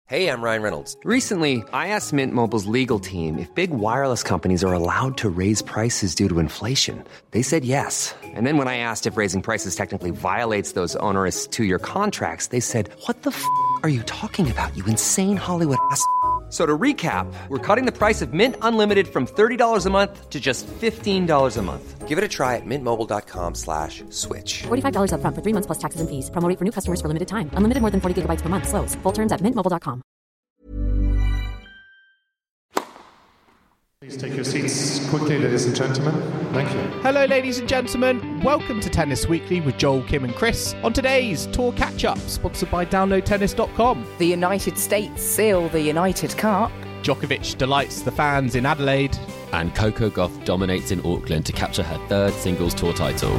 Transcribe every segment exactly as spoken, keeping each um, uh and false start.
Hey, I'm Ryan Reynolds. Recently, I asked Mint Mobile's legal team if big wireless companies are allowed to raise prices due to inflation. They said yes. And then when I asked if raising prices technically violates those onerous two-year contracts, they said, what the f*** are you talking about, you insane Hollywood ass f- So to recap, we're cutting the price of Mint Unlimited from thirty dollars a month to just fifteen dollars a month. Give it a try at mintmobile.com slash switch. forty-five dollars up front for three months plus taxes and fees. Promo rate for new customers for limited time. Unlimited more than forty gigabytes per month. Slows full terms at mint mobile dot com. Please take your seats quickly, ladies and gentlemen. Thank you. Hello, ladies and gentlemen. Welcome to Tennis Weekly with Joel, Kim and Chris. On today's Tour Catch-Up, sponsored by download tennis dot com. The United States seal the United Cup. Djokovic delights the fans in Adelaide. And Coco Gauff dominates in Auckland to capture her third singles tour title.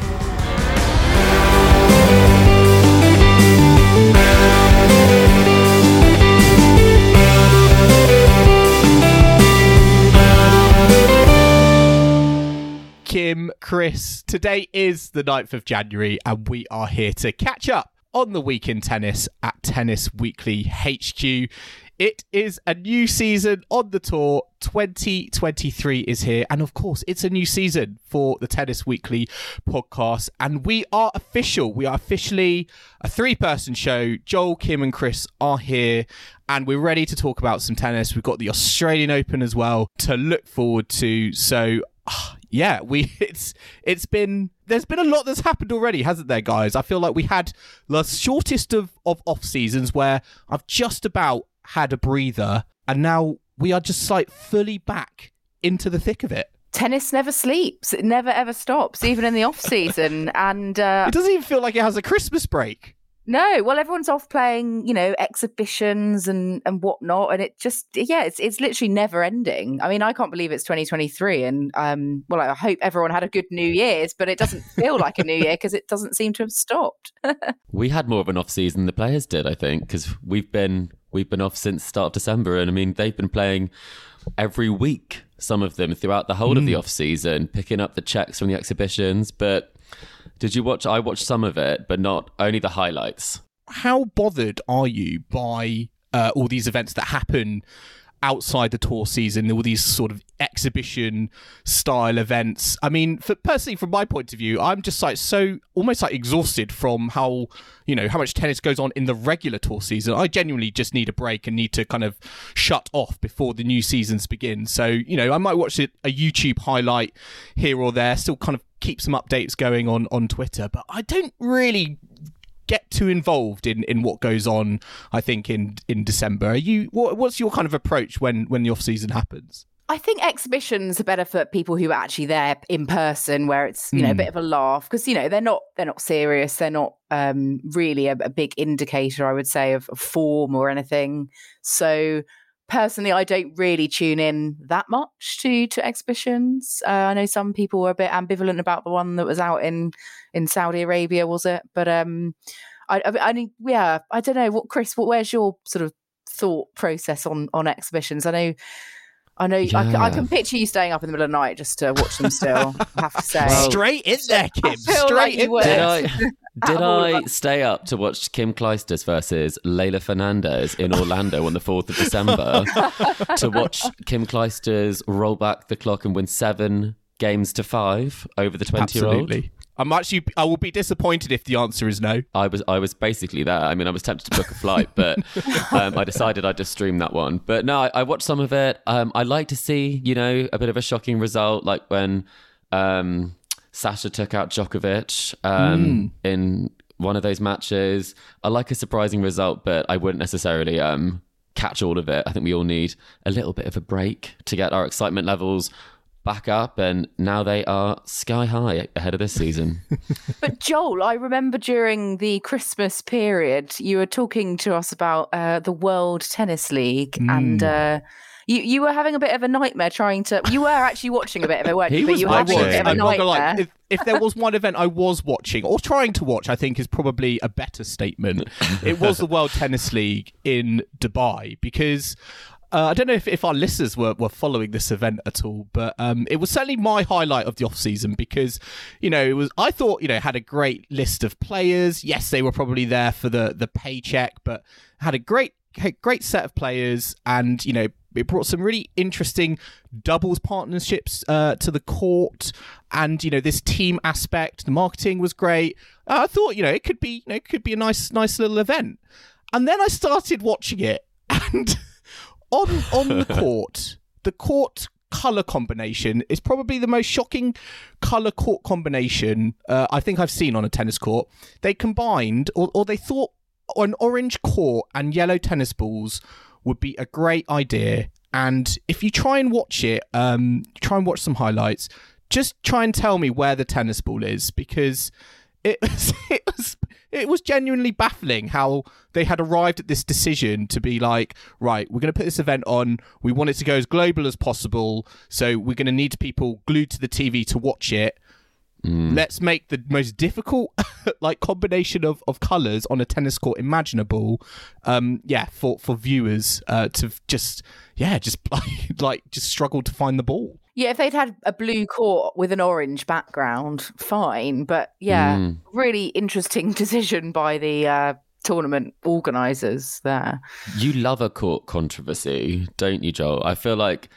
Kim, Chris, today is the ninth of January and we are here to catch up on the week in tennis at Tennis Weekly H Q. It is a new season on the tour. twenty twenty-three is here. And of course, it's a new season for the Tennis Weekly podcast. And we are official. We are officially a three-person show. Joel, Kim and Chris are here. And we're ready to talk about some tennis. We've got the Australian Open as well to look forward to. So, uh, yeah, we it's it's been... There's been a lot that's happened already, hasn't there, guys? I feel like we had the shortest of, of off-seasons where I've just about had a breather, and now we are just like fully back into the thick of it. Tennis never sleeps. It never ever stops, even in the off season. And uh, it doesn't even feel like it has a Christmas break. No, well, everyone's off playing, you know, exhibitions and, and whatnot, and it just, yeah, it's it's literally never ending. I mean, I can't believe it's twenty twenty-three, and um, well, I hope everyone had a good New Year's, but it doesn't feel like a New Year because it doesn't seem to have stopped. We had more of an off season than the players did, I think, because we've been we've been off since start of December, and I mean, they've been playing every week, some of them throughout the whole mm. of the off season, picking up the checks from the exhibitions, but. Did you watch? I watched some of it, but not only the highlights. How bothered are you by uh, all these events that happen outside the tour season, all these sort of exhibition style events? I mean, for, personally, from my point of view, I'm just like so almost like exhausted from how, you know, how much tennis goes on in the regular tour season. I genuinely just need a break and need to kind of shut off before the new seasons begin. So, you know, I might watch it, a YouTube highlight here or there, still kind of keep some updates going on, on Twitter, but I don't really get too involved in, in what goes on, I think, in, in December. Are you what, what's your kind of approach when, when the off-season happens? I think exhibitions are better for people who are actually there in person, where it's, you know, mm. a bit of a laugh, because, you know, they're not they're not serious. They're not um, really a, a big indicator, I would say, of, of form or anything. So personally, I don't really tune in that much to to exhibitions. Uh, I know some people were a bit ambivalent about the one that was out in, in Saudi Arabia, was it? But um, I, I, I mean, yeah, I don't know. What, Chris? What, where's your sort of thought process on on exhibitions? I know. I know yeah. I, I can picture you staying up in the middle of the night just to watch them still, I have to say. Well, straight in there, Kim. Straight like in there. Did I, did I stay up to watch Kim Clijsters versus Leylah Fernandez in Orlando on the fourth of December to watch Kim Clijsters roll back the clock and win seven games to five over the twenty-year-old? Absolutely. I'm actually, I will be disappointed if the answer is no. I was I was basically there. I mean, I was tempted to book a flight, but um, I decided I'd just stream that one. But no, I, I watched some of it. Um, I like to see, you know, a bit of a shocking result, like when um, Sasha took out Djokovic um, mm. in one of those matches. I like a surprising result, but I wouldn't necessarily um, catch all of it. I think we all need a little bit of a break to get our excitement levels back up, and now they are sky high ahead of this season. But Joel, I remember during the Christmas period, you were talking to us about uh, the World Tennis League, mm. and uh, you you were having a bit of a nightmare trying to. You were actually watching a bit of it, weren't you? He but was you were watching. having a bit of a I'm not gonna nightmare. lie. If, if there was one event I was watching or trying to watch, I think is probably a better statement. It was the World Tennis League in Dubai, because. Uh, I don't know if, if our listeners were, were following this event at all, but um, it was certainly my highlight of the off season because, you know, it was. I thought, you know, had a great list of players. Yes, they were probably there for the the paycheck, but had a great great set of players, and you know it brought some really interesting doubles partnerships uh, to the court, and you know this team aspect. The marketing was great. Uh, I thought you know it could be you know it could be a nice nice little event, and then I started watching it, and on on the court, the court colour combination is probably the most shocking colour court combination uh, I think I've seen on a tennis court. They combined, or, or they thought an orange court and yellow tennis balls would be a great idea. And if you try and watch it, um, try and watch some highlights, just try and tell me where the tennis ball is, because it was, it was it was genuinely baffling how they had arrived at this decision to be like, right, we're going to put this event on. We want it to go as global as possible. So we're going to need people glued to the T V to watch it. Mm. Let's make the most difficult like combination of, of colours on a tennis court imaginable. Um, yeah, for, for viewers uh, to just, yeah, just like, like just struggle to find the ball. Yeah, if they'd had a blue court with an orange background, fine. But yeah, mm. really interesting decision by the uh, tournament organisers there. You love a court controversy, don't you, Joel? I feel like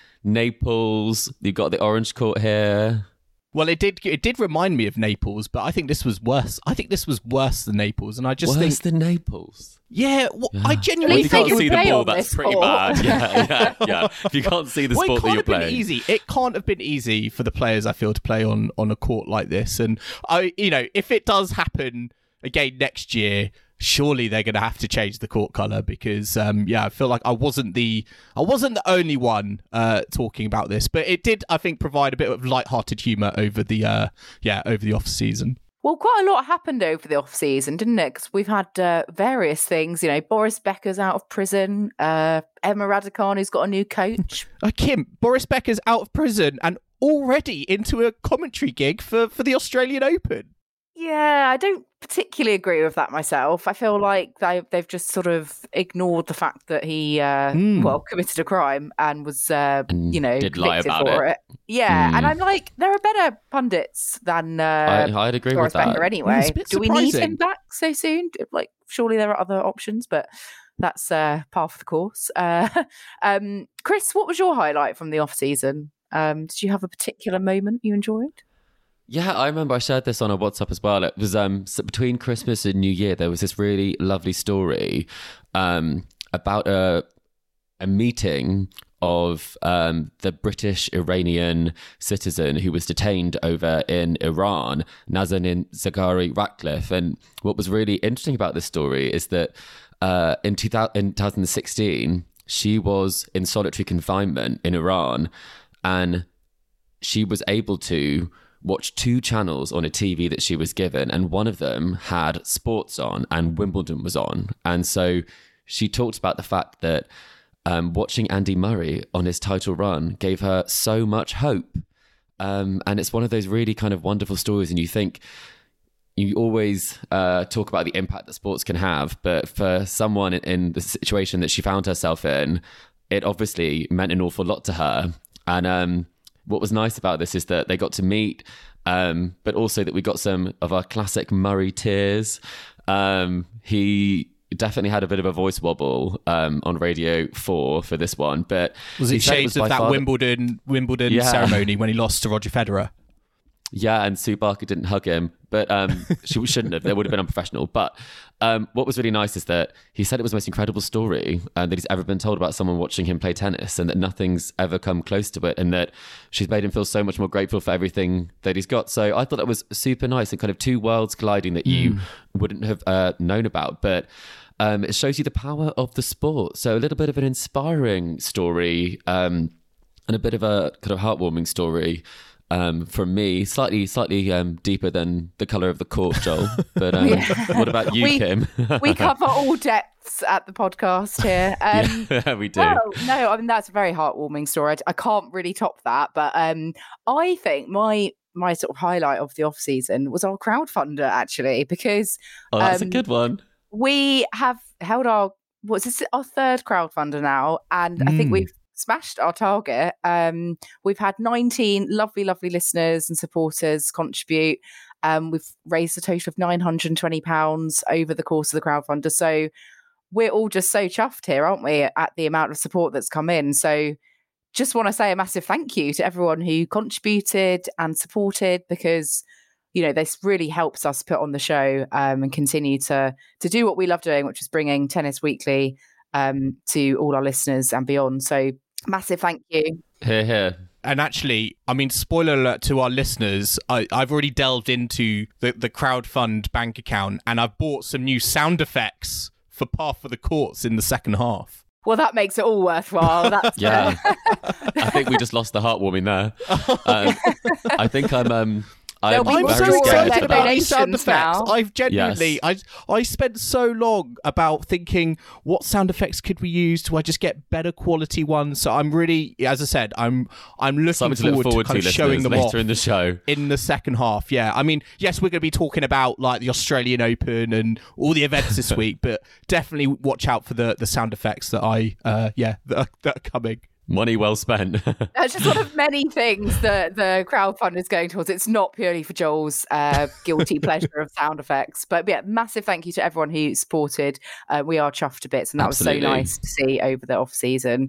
Naples, you've got the orange court here. Well, it did. It did remind me of Naples, but I think this was worse. I think this was worse than Naples, and I just worse think than Naples. Yeah, well, yeah. I genuinely well, if you think can't see the ball, that's sport. pretty bad. Yeah, yeah, yeah. If you can't see the well, sport that you're playing, it can't have been easy. It can't have been easy for the players, I feel, to play on on a court like this. And I, you know, if it does happen again next year, surely they're going to have to change the court colour, because um, yeah, I feel like I wasn't the I wasn't the only one uh, talking about this, but it did, I think, provide a bit of light-hearted humour over the uh, yeah over the off season. Well, quite a lot happened over the off season, didn't it? Because we've had uh, various things. You know, Boris Becker's out of prison. Uh, Emma Raducanu's got a new coach. uh, Kim, Boris Becker's out of prison and already into a commentary gig for for the Australian Open. Yeah, I don't particularly agree with that myself. I feel like they, they've just sort of ignored the fact that he, uh, mm. well, committed a crime and was, uh, and you know, did lie about for it. it. Yeah, mm. and I'm like, there are better pundits than uh, I, I'd agree Boris with that. Becker anyway. Do surprising. We need him back so soon? Like, surely there are other options, but that's uh, par for the course. Uh, um, Chris, what was your highlight from the off season? Um, did you have a particular moment you enjoyed? Yeah, I remember I shared this on a WhatsApp as well. It was um, so between Christmas and New Year, there was this really lovely story um, about a a meeting of um, the British Iranian citizen who was detained over in Iran, Nazanin Zaghari Ratcliffe. And what was really interesting about this story is that uh, in, two thousand, in twenty sixteen, she was in solitary confinement in Iran, and she was able to watch two channels on a T V that she was given, and one of them had sports on and Wimbledon was on. And so she talked about the fact that um, watching Andy Murray on his title run gave her so much hope. Um, and it's one of those really kind of wonderful stories. And you think, you always uh, talk about the impact that sports can have, but for someone in the situation that she found herself in, it obviously meant an awful lot to her. And um, what was nice about this is that they got to meet, um, but also that we got some of our classic Murray tears. Um, he definitely had a bit of a voice wobble um, on Radio four for this one, but was it shades of that far... Wimbledon Wimbledon yeah. ceremony when he lost to Roger Federer? Yeah, and Sue Barker didn't hug him, but um, she shouldn't have. That would have been unprofessional. But um, what was really nice is that he said it was the most incredible story uh, that he's ever been told about someone watching him play tennis, and that nothing's ever come close to it, and that she's made him feel so much more grateful for everything that he's got. So I thought that was super nice, and kind of two worlds colliding that you mm. wouldn't have uh, known about. But um, it shows you the power of the sport. So a little bit of an inspiring story um, and a bit of a kind of heartwarming story. Um, from me, slightly slightly um, deeper than the colour of the court, Joel. But um, yeah. What about you, we, Kim? We cover all depths at the podcast here. Um, yeah, we do. Well, no, I mean, that's a very heartwarming story. I, I can't really top that. But um, I think my my sort of highlight of the off season was our crowdfunder, actually, because oh, that's um, a good one. We have held our what's this our third crowdfunder now, and mm. I think we've smashed our target. Um, we've had nineteen lovely, lovely listeners and supporters contribute. Um, we've raised a total of nine hundred twenty pounds over the course of the crowdfunder. So we're all just so chuffed here, aren't we, at the amount of support that's come in. So just want to say a massive thank you to everyone who contributed and supported, because, you know, this really helps us put on the show um, and continue to to do what we love doing, which is bringing Tennis Weekly um, to all our listeners and beyond. So massive thank you. Hear, hear. And actually, I mean, spoiler alert to our listeners, I, I've already delved into the, the crowdfund bank account, and I've bought some new sound effects for Par for the Courts in the second half. Well, that makes it all worthwhile. That's yeah. I think we just lost the heartwarming there. Um, I think I'm... Um, I'm I'm I'm very so scared excited about about these sound donations effects. now. I've genuinely, Yes. I I spent so long about thinking, what sound effects could we use? Do I just get better quality ones? So I'm really, as I said, I'm I'm looking something to forward, look forward to kind to, of showing them later off in the show. in the second half. Yeah, I mean, yes, we're going to be talking about like the Australian Open and all the events this week, but definitely watch out for the the sound effects that I, uh, yeah, that are, that are coming. Money well spent. That's just one of many things that the crowdfund is going towards. It's not purely for Joel's uh, guilty pleasure of sound effects. But yeah, massive thank you to everyone who supported. Uh, we are chuffed to bits, and that Absolutely. was so nice to see over the off season.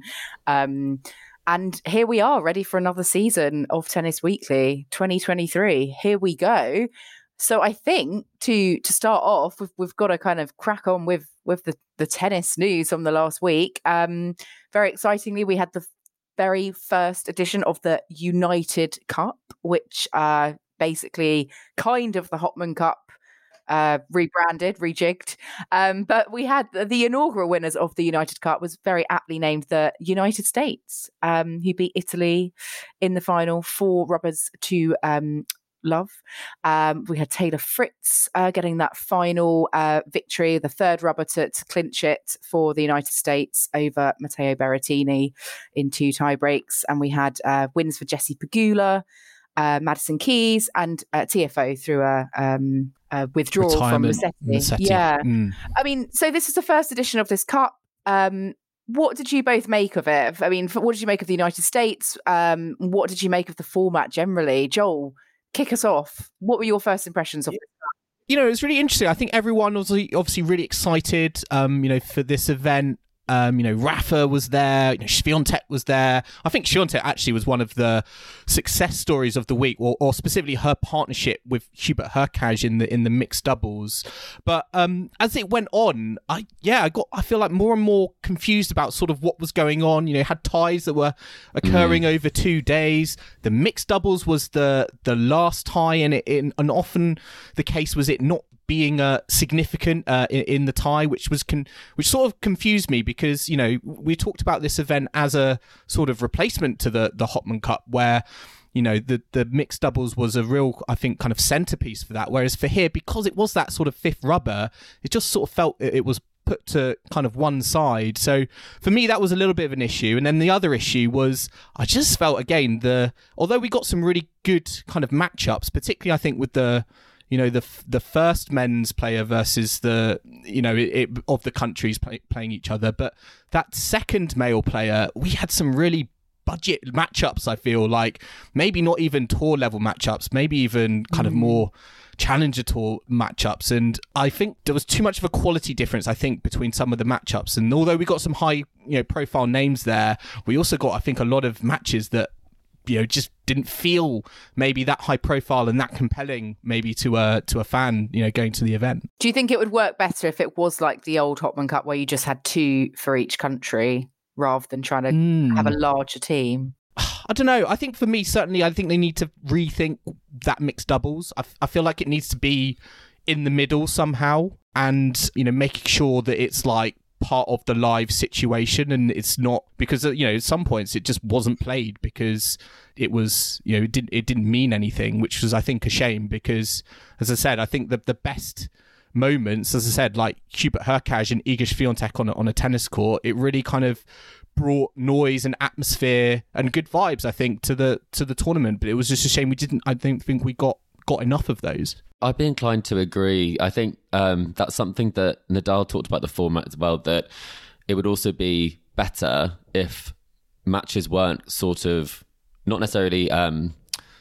Um, and here we are, ready for another season of Tennis Weekly twenty twenty-three. Here we go. So I think to to start off, we've, we've got to kind of crack on with with the, the tennis news from the last week. Um, very excitingly, we had the very first edition of the United Cup, which uh, basically kind of the Hopman Cup, uh, rebranded, rejigged. Um, but we had the, the inaugural winners of the United Cup was very aptly named the United States, um, who beat Italy in the final four rubbers to um, love. Um, we had Taylor Fritz uh, getting that final uh, victory, the third rubber to, to clinch it for the United States over Matteo Berrettini in two tie breaks. And we had uh, wins for Jessie Pegula, uh, Madison Keys, and uh, T F O through a, um, a withdrawal Retirement, from Musetti. Musetti. Yeah. Mm. I mean, so this is the first edition of this cup. Um, what did you both make of it? I mean, what did you make of the United States? Um, what did you make of the format generally? Joel, kick us off. What were your first impressions of this? You know, it's really interesting. I think everyone was obviously really excited, um, you know, for this event. Um, you know, Rafa was there, you know, Swiatek was there. I think Swiatek actually was one of the success stories of the week, or, or specifically her partnership with Hubert Hurkacz in the in the mixed doubles. But um, as it went on, I yeah, I got I feel like more and more confused about sort of what was going on. You know, had ties that were occurring mm. over two days. The mixed doubles was the the last tie, and it in, and often the case was it not being uh, significant uh, in, in the tie, which was con- which sort of confused me, because you know we talked about this event as a sort of replacement to the the Hopman Cup, where you know the the mixed doubles was a real, I think, kind of centerpiece for that. Whereas for here, because it was that sort of fifth rubber, it just sort of felt it was put to kind of one side. So for me, that was a little bit of an issue. And then the other issue was I just felt again the although we got some really good kind of matchups, particularly I think with the you know, the the first men's player versus the, you know, it, it, of the countries play, playing each other. But that second male player, we had some really budget matchups, I feel like. Maybe not even tour level matchups, maybe even kind mm. of more challenger tour matchups. And I think there was too much of a quality difference, I think, between some of the matchups. And although we got some high, you know, profile names there, we also got, I think, a lot of matches that, you know, just didn't feel maybe that high profile and that compelling maybe to a to a fan, you know, going to the event. Do you think it would work better if it was like the old Hopman Cup where you just had two for each country rather than trying to mm. have a larger team? I don't know. I think for me, certainly, I think they need to rethink that mixed doubles. I, I feel like it needs to be in the middle somehow, and, you know, making sure that it's like part of the live situation, and it's not because, you know, at some points it just wasn't played because it was, you know, it didn't it didn't mean anything, which was, I think, a shame, because as I said, I think that the best moments, as I said, like Hubert Hurkacz and Iga Swiatek on a, on a tennis court, it really kind of brought noise and atmosphere and good vibes, I think, to the to the tournament. But it was just a shame we didn't, I don't think we got got enough of those. I'd be inclined to agree. I think um, that's something that Nadal talked about the format as well, that it would also be better if matches weren't sort of, not necessarily um,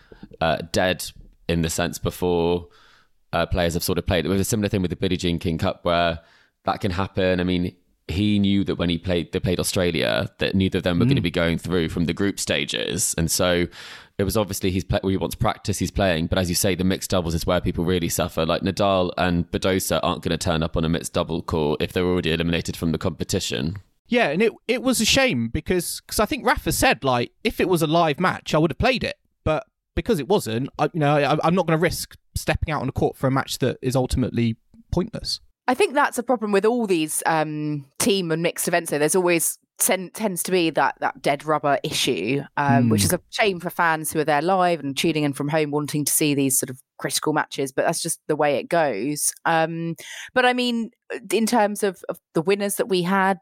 uh, dead in the sense before uh, players have sort of played. It was a similar thing with the Billie Jean King Cup where that can happen. I mean, he knew that when he played, they played Australia, that neither of them were mm. going to be going through from the group stages. And so it was obviously he's play, he wants practice, he's playing. But as you say, the mixed doubles is where people really suffer. Like Nadal and Badosa aren't going to turn up on a mixed double court if they're already eliminated from the competition. Yeah, and it it was a shame because cause I think Rafa said, like, if it was a live match, I would have played it. But because it wasn't, I, you know, I, I'm not going to risk stepping out on the court for a match that is ultimately pointless. I think that's a problem with all these um, team and mixed events. So there's always ten, tends to be that that dead rubber issue, um, mm. which is a shame for fans who are there live and tuning in from home, wanting to see these sort of critical matches. But that's just the way it goes. Um, but I mean, in terms of, of the winners that we had,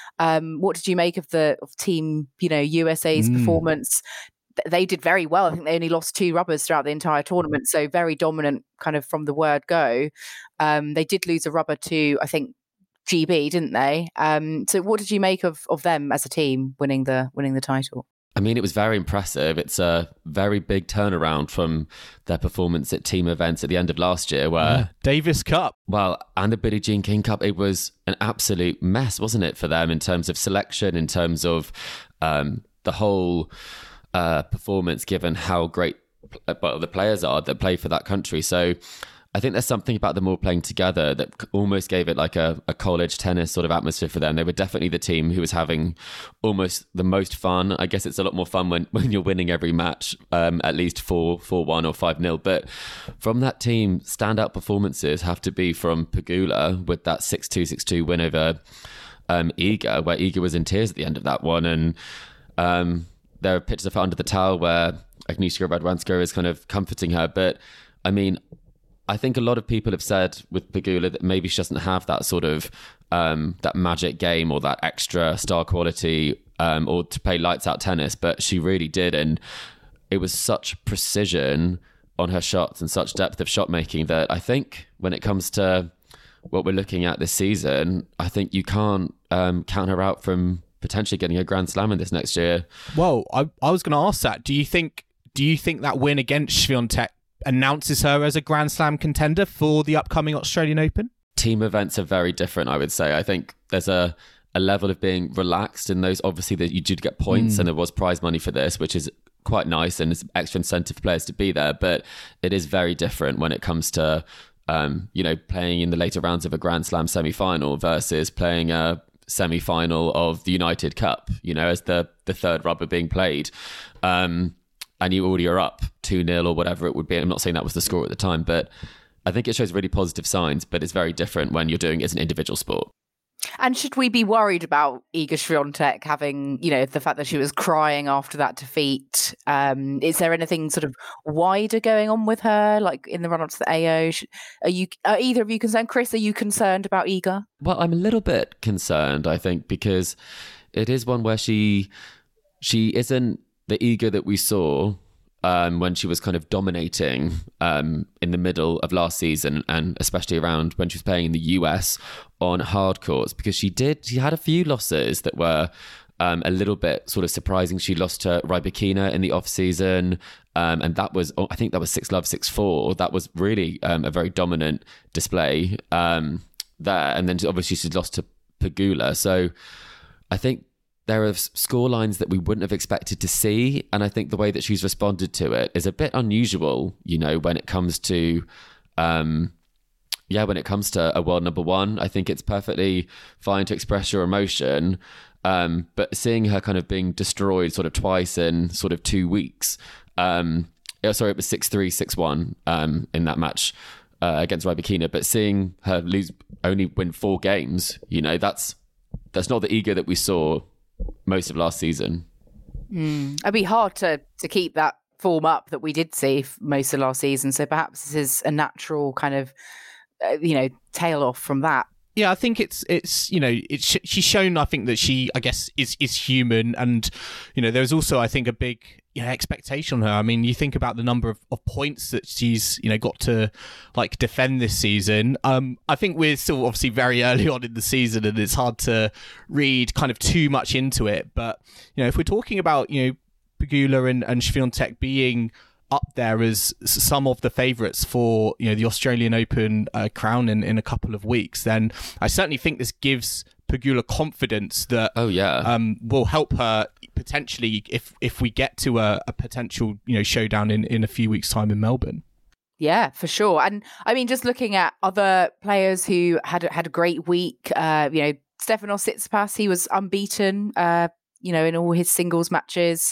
um, what did you make of the of team, you know, U S A's mm. performance? They did very well. I think they only lost two rubbers throughout the entire tournament, so very dominant kind of from the word go. Um, they did lose a rubber to, I think, G B, didn't they? Um, so what did you make of, of them as a team winning the winning the title? I mean, it was very impressive. It's a very big turnaround from their performance at team events at the end of last year where... Yeah, Davis Cup. Well, and the Billie Jean King Cup, it was an absolute mess, wasn't it, for them in terms of selection, in terms of um, the whole... Uh, performance, given how great well, the players are that play for that country. So I think there's something about them all playing together that almost gave it like a, a college tennis sort of atmosphere for them. They were definitely the team who was having almost the most fun. I guess it's a lot more fun when, when you're winning every match, um, at least four, four, one or five nil. But from that team, standout performances have to be from Pegula with that six two, six two win over um, Iga, where Iga was in tears at the end of that one. And um, there are pictures of her under the towel where Agnieszka Radwanska is kind of comforting her. But I mean, I think a lot of people have said with Pegula that maybe she doesn't have that sort of um, that magic game or that extra star quality um, or to play lights out tennis, but she really did. And it was such precision on her shots and such depth of shot making that I think when it comes to what we're looking at this season, I think you can't um, count her out from potentially getting a Grand Slam in this next year. Well, I, I was going to ask that. Do you think do you think that win against Swiatek announces her as a Grand Slam contender for the upcoming Australian Open? Team events are very different, I would say. I think there's a, a level of being relaxed in those. Obviously, that you did get points mm. and there was prize money for this, which is quite nice and it's extra incentive for players to be there. But it is very different when it comes to, um, you know, playing in the later rounds of a Grand Slam semi-final versus playing a semi-final of the United Cup, you know, as the the third rubber being played, um, and you already are up two nil or whatever it would be. I'm not saying that was the score at the time, but I think it shows really positive signs, but it's very different when you're doing it as an individual sport. And should we be worried about Iga Swiatek having, you know, the fact that she was crying after that defeat? Um, is there anything sort of wider going on with her, like in the run-up to the A O? Are you, are either of you concerned? Chris, are you concerned about Iga? Well, I'm a little bit concerned, I think, because it is one where she she isn't the Iga that we saw Um, when she was kind of dominating um, in the middle of last season, and especially around when she was playing in the U S on hard courts, because she did, she had a few losses that were um, a little bit sort of surprising. She lost to Rybakina in the off season, um, and that was, I think that was six love, six four. That was really um, a very dominant display um, there. And then obviously she lost to Pegula. So I think there are score lines that we wouldn't have expected to see. And I think the way that she's responded to it is a bit unusual, you know, when it comes to, um, yeah, when it comes to a world number one. I think it's perfectly fine to express your emotion. Um, but seeing her kind of being destroyed sort of twice in sort of two weeks, um, oh, sorry, it was six three, six one um, in that match uh, against Rybakina. But seeing her lose, only win four games, you know, that's that's not the Iga that we saw most of last season. Mm. It'd be hard to to keep that form up that we did see most of last season. So perhaps this is a natural kind of, uh, you know, tail off from that. Yeah, I think it's it's you know it's she's shown, I think, that she, I guess, is is human, and you know there's also, I think, a big you know, expectation on her. I mean, you think about the number of, of points that she's you know got to like defend this season. Um, I think we're still obviously very early on in the season, and it's hard to read kind of too much into it. But you know, if we're talking about you know Pegula and and Swiatek being up there as some of the favourites for you know the Australian Open uh, crown in, in a couple of weeks, then I certainly think this gives Pegula confidence that oh yeah um, will help her potentially if if we get to a, a potential you know showdown in, in a few weeks' time in Melbourne. Yeah, for sure. And I mean, just looking at other players who had had a great week, uh, you know, Stefanos Tsitsipas, he was unbeaten, uh, you know, in all his singles matches.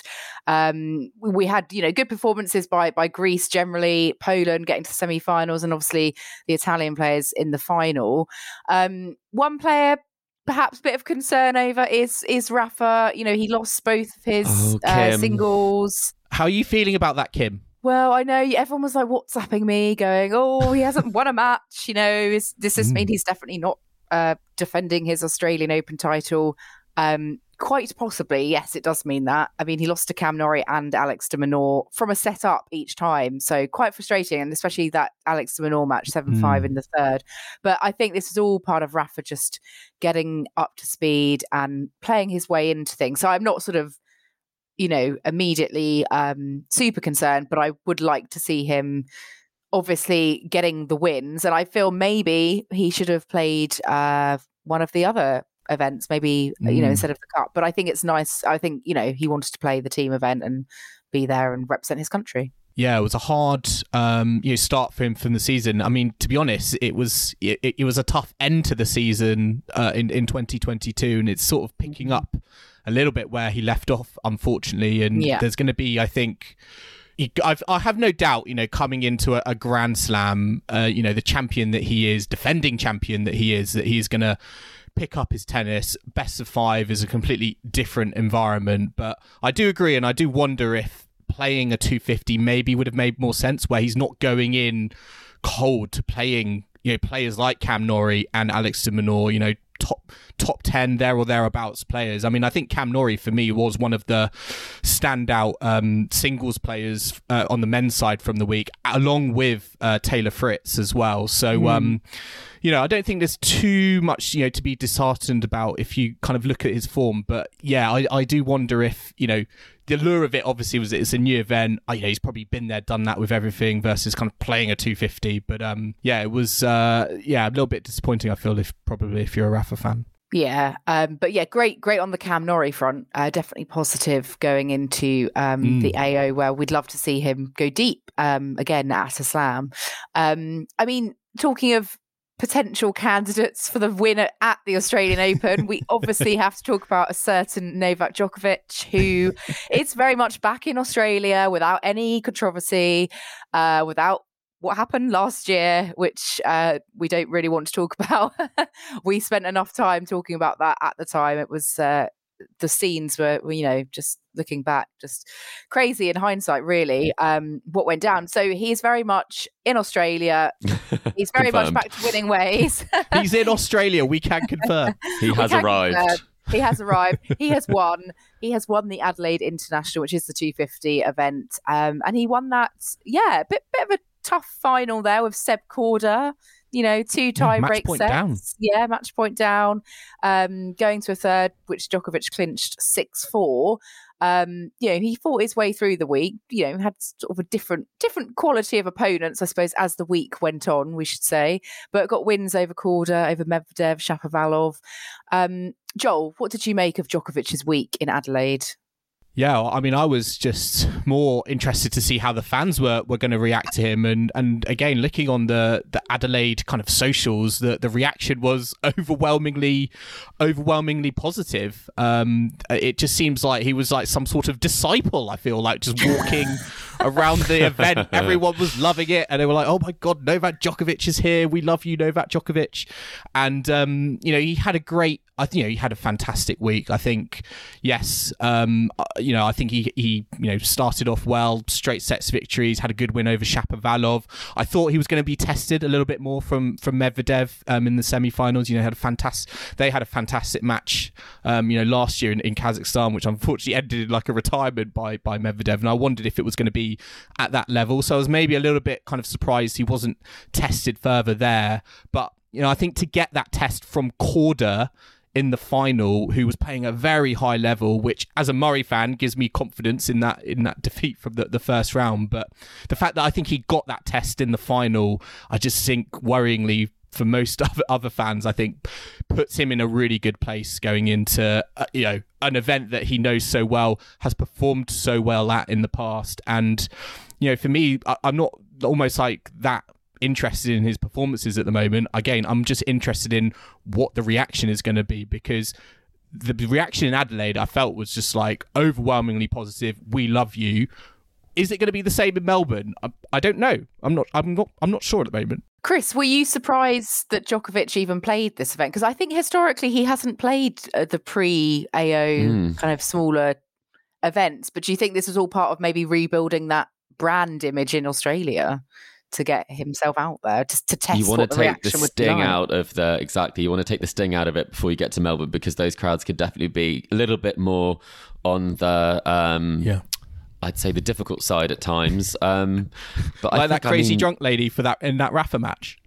Um, we had, you know, good performances by by Greece generally, Poland getting to the semi-finals, and obviously the Italian players in the final. Um, one player perhaps a bit of concern over is is Rafa. You know, he lost both of his oh, uh, singles. How are you feeling about that, Kim? Well, I know everyone was like WhatsApping me going, oh, he hasn't won a match. You know, is, does this mean he's definitely not uh, defending his Australian Open title? Um, quite possibly, yes, it does mean that. I mean, he lost to Cam Norrie and Alex de Minaur from a set up each time. So quite frustrating, and especially that Alex de Minaur match, seven five mm. in the third. But I think this is all part of Rafa just getting up to speed and playing his way into things. So I'm not sort of, you know, immediately um, super concerned, but I would like to see him obviously getting the wins. And I feel maybe he should have played uh, one of the other events, maybe, mm. you know, instead of the cup. But I think it's nice. I think, you know, he wanted to play the team event and be there and represent his country. Yeah, it was a hard um, you know, start for him from the season. I mean, to be honest, it was it, it was a tough end to the season uh, in, in twenty twenty-two, and it's sort of picking up a little bit where he left off, unfortunately. And yeah. there's going to be, I think, he, I've, I have no doubt, you know, coming into a, a Grand Slam, uh, you know, the champion that he is, defending champion that he is, that he's going to pick up his tennis. Best of five is a completely different environment. But I do agree, and I do wonder if playing a two fifty maybe would have made more sense, where he's not going in cold to playing, you know, players like Cam Norrie and Alex de Minaur, you know, top top ten there or thereabouts players. I mean, I think Cam Norrie for me was one of the standout um, singles players uh, on the men's side from the week, along with uh, Taylor Fritz as well. So, mm. um, you know, I don't think there's too much, you know, to be disheartened about if you kind of look at his form. But yeah, I, I do wonder if, you know, the allure of it obviously was it's a new event. I, you know, he's probably been there, done that with everything versus kind of playing a two fifty. But um, yeah, it was uh, yeah a little bit disappointing, I feel, if probably if you're a Rafa fan. Yeah, um, but yeah, great, great on the Cam Norrie front. Uh, definitely positive going into um, mm. the A O, where we'd love to see him go deep um, again at a slam. Um, I mean, talking of potential candidates for the winner at the Australian Open, we obviously have to talk about a certain Novak Djokovic, who is very much back in Australia without any controversy, uh, without what happened last year, which uh, we don't really want to talk about. We spent enough time talking about that at the time. It was uh, the scenes were, you know, just looking back, just crazy in hindsight, really, um, what went down. So he's very much in Australia. He's very much back to winning ways. He's in Australia. We can confirm. He has arrived. Confirm. He has arrived. He has won. He has won the Adelaide International, which is the two fifty event. Um, and he won that, yeah, a bit, bit of a tough final there with Seb Korda. You know, two tie yeah, break point sets. Down. Yeah, match point down. Um, going to a third, which Djokovic clinched six four. Um, you know, he fought his way through the week, you know, had sort of a different different quality of opponents, I suppose, as the week went on, we should say, but got wins over Korda, over Medvedev, Shapovalov. Um, Joel, what did you make of Djokovic's week in Adelaide? Yeah, I mean, I was just more interested to see how the fans were, were going to react to him. And and again, looking on the, the Adelaide kind of socials, the, the reaction was overwhelmingly, overwhelmingly positive. Um, it just seems like he was like some sort of disciple, I feel like, just walking around the event. Everyone was loving it. And they were like, oh my God, Novak Djokovic is here. We love you, Novak Djokovic. And, um, you know, he had a great, I think, you know, he had a fantastic week. I think, yes, um, you know, I think he, he, you know, started off well, straight sets victories, had a good win over Shapovalov. I thought he was going to be tested a little bit more from from Medvedev um, in the semi-finals. You know, had a fantastic, they had a fantastic match, um, you know, last year in, in Kazakhstan, which unfortunately ended in like a retirement by by Medvedev. And I wondered if it was going to be at that level. So I was maybe a little bit kind of surprised he wasn't tested further there. But, you know, I think to get that test from Korda in the final, who was playing a very high level, which as a Murray fan gives me confidence in that in that defeat from the, the first round. But the fact that I think he got that test in the final, I just think worryingly for most other other fans, I think puts him in a really good place going into uh, you know an event that he knows so well, has performed so well at in the past. And you know, for me, I, I'm not almost like that interested in his performances at the moment. Again, I'm just interested in what the reaction is going to be, because the reaction in Adelaide I felt was just like overwhelmingly positive. We love you. Is it going to be the same in Melbourne? I, I don't know. I'm not. I'm not. I'm not sure at the moment. Chris, were you surprised that Djokovic even played this event? Because I think historically he hasn't played uh, the pre-A O mm. kind of smaller events. But do you think this was all part of maybe rebuilding that brand image in Australia to get himself out there, just to test you want what to the take the reaction would sting be like? out of the exactly you want to take the sting out of it before you get to Melbourne, because those crowds could definitely be a little bit more on the um yeah I'd say the difficult side at times, um but like I that think, crazy I mean, drunk lady for that in that Rafa match.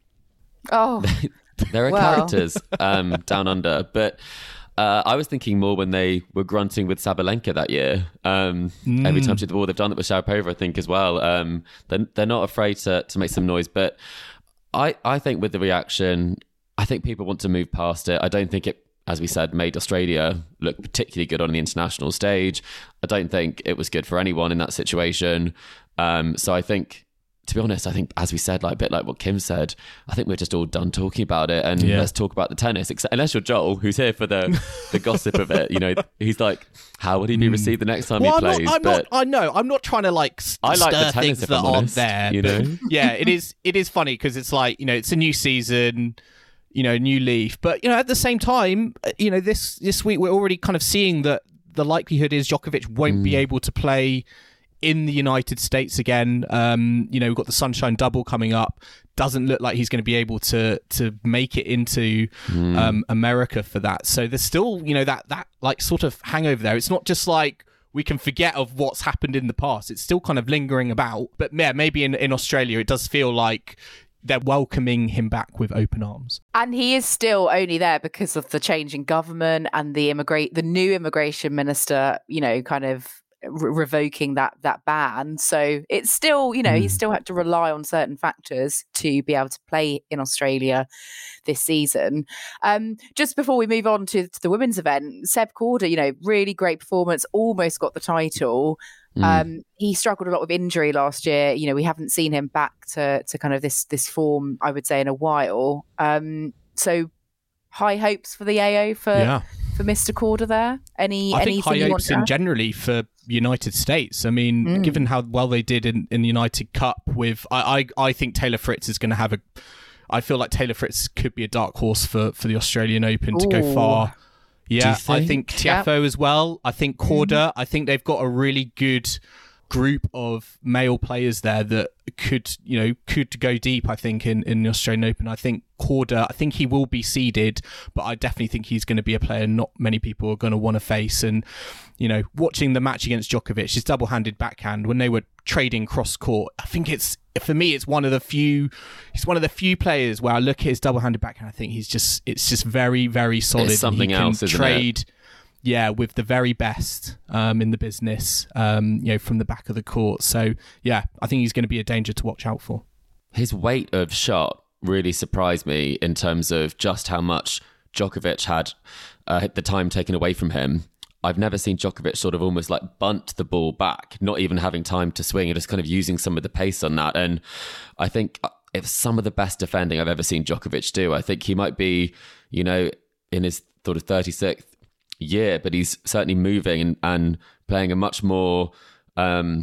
Oh, there are well. characters um down under, but Uh, I was thinking more when they were grunting with Sabalenka that year. Um, mm. Every time she did the ball, they've done it with Sharapova, I think, as well. Um, they're, they're not afraid to, to make some noise. But I, I think with the reaction, I think people want to move past it. I don't think it, as we said, made Australia look particularly good on the international stage. I don't think it was good for anyone in that situation. Um, so I think... To be honest, I think, as we said, like a bit like what Kim said, I think we're just all done talking about it, and yeah. let's talk about the tennis. Except, unless you're Joel, who's here for the, the gossip of it, you know, he's like, how would he be received the next time well, he plays? I'm not, I'm but not, I know, I'm not trying to like st- I like stir the tennis, things if that I'm aren't honest, there. you know, yeah, it is. It is funny because it's like, you know, it's a new season, you know, new leaf, but you know, at the same time, you know, this this week we're already kind of seeing that the likelihood is Djokovic won't mm. be able to play in the United States again. Um, you know, we've got the Sunshine Double coming up. Doesn't look like he's going to be able to to make it into mm. um, America for that. So there's still, you know, that that like sort of hangover there. It's not just like we can forget of what's happened in the past. It's still kind of lingering about. But yeah, maybe in, in Australia, it does feel like they're welcoming him back with open arms. And he is still only there because of the change in government and the immigrate, the new immigration minister, you know, kind of Re- revoking that that ban. So it's still, you know, mm. he still had to rely on certain factors to be able to play in Australia this season. Um, just before we move on to, to the women's event, Seb Korda, you know, really great performance, almost got the title. Mm. Um, he struggled a lot with injury last year. You know, we haven't seen him back to to kind of this this form, I would say, in a while. Um, so high hopes for the A O for yeah. for Mister Korda there. Any I anything think high you hopes want in generally for United States. I mean, mm. given how well they did in, in the United Cup with, I, I, I think Taylor Fritz is going to have a, I feel like Taylor Fritz could be a dark horse for, for the Australian Open Ooh. to go far. Yeah, think? I think Tiafoe yep. as well. I think Korda. Mm. I think they've got a really good group of male players there that could, you know, could go deep, I think, in, in the Australian Open. I think Korda, I think he will be seeded, but I definitely think he's going to be a player not many people are going to want to face. And, you know, watching the match against Djokovic, his double-handed backhand, when they were trading cross-court, I think it's, for me, it's one of the few, he's one of the few players where I look at his double-handed backhand, I think he's just, it's just very, very solid. It's something he can else, isn't trade, it? Yeah, with the very best um, in the business, um, you know, from the back of the court. So, yeah, I think he's going to be a danger to watch out for. His weight of shot really surprised me in terms of just how much Djokovic had uh, the time taken away from him. I've never seen Djokovic sort of almost like bunt the ball back, not even having time to swing and just kind of using some of the pace on that. And I think it's some of the best defending I've ever seen Djokovic do. I think he might be, you know, in his sort of thirty-sixth year, but he's certainly moving and, and playing a much more um,